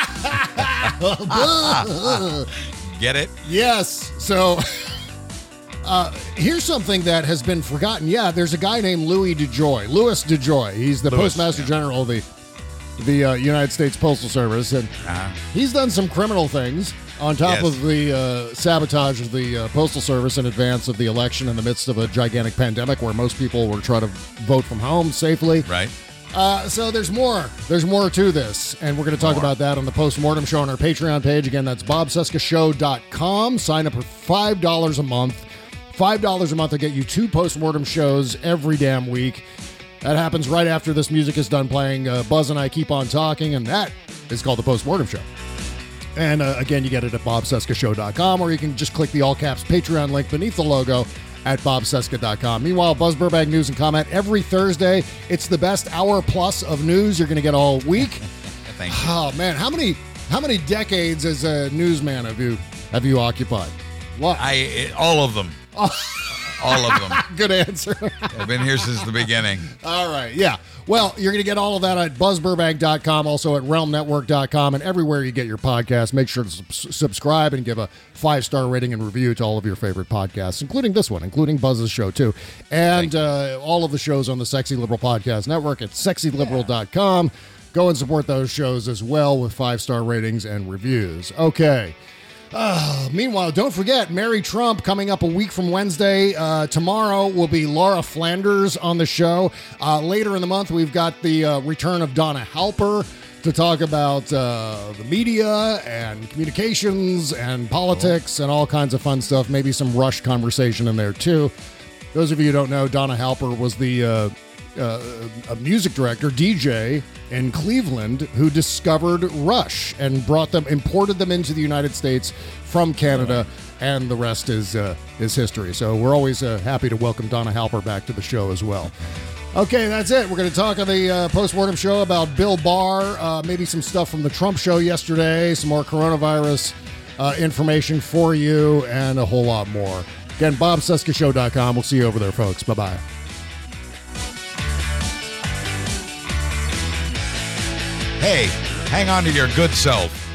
Get it? Yes. So uh, here's something that has been forgotten. Yeah, there's a guy named Louis DeJoy, Louis DeJoy. He's the Louis, Postmaster yeah. General of the the uh, United States Postal Service, and Uh-huh. he's done some criminal things on top Yes. of the uh, sabotage of the uh, Postal Service in advance of the election in the midst of a gigantic pandemic where most people were trying to vote from home safely. Right. Uh, so there's more. There's more to this, and we're going to talk More. about that on the Postmortem Show on our Patreon page. Again, that's bob cesca show dot com. Sign up for five dollars a month. five dollars a month will get you two Postmortem shows every damn week. That happens right after this music is done playing. Uh, Buzz and I keep on talking, and that is called the Postmortem Show. And uh, again, you get it at bob cesca show dot com, or you can just click the all-caps Patreon link beneath the logo at bob cesca dot com. Meanwhile, Buzz Burbank News and Comment every Thursday. It's the best hour plus of news you're going to get all week. Thank you. Oh man, how many how many decades as a newsman have you have you occupied? What? I it, all of them. All of them. Good answer. I've been here since the beginning. All right, yeah. Well, you're going to get all of that at buzz burbank dot com, also at realm network dot com, and everywhere you get your podcast. Make sure to sub- subscribe and give a five-star rating and review to all of your favorite podcasts, including this one, including Buzz's show, too. And uh, all of the shows on the Sexy Liberal Podcast Network at sexy liberal dot com. Go and support those shows as well with five-star ratings and reviews. Okay. Uh, meanwhile, don't forget, Mary Trump coming up a week from Wednesday. Uh, tomorrow will be Laura Flanders on the show. Uh, later in the month, we've got the uh, return of Donna Halper to talk about uh, the media and communications and politics and all kinds of fun stuff. Maybe some Rush conversation in there, too. Those of you who don't know, Donna Halper was the uh, uh, a music director, D J in Cleveland, who discovered Rush and brought them, imported them into the United States from Canada, and the rest is uh, is history. So we're always uh, happy to welcome Donna Halper back to the show as well. Okay, that's it. We're going to talk on the uh, postmortem show about Bill Barr, uh, maybe some stuff from the Trump show yesterday, some more coronavirus uh, information for you, and a whole lot more. Again, bob cesca show dot com. We'll see you over there, folks. Bye-bye. Hey, hang on to your good self.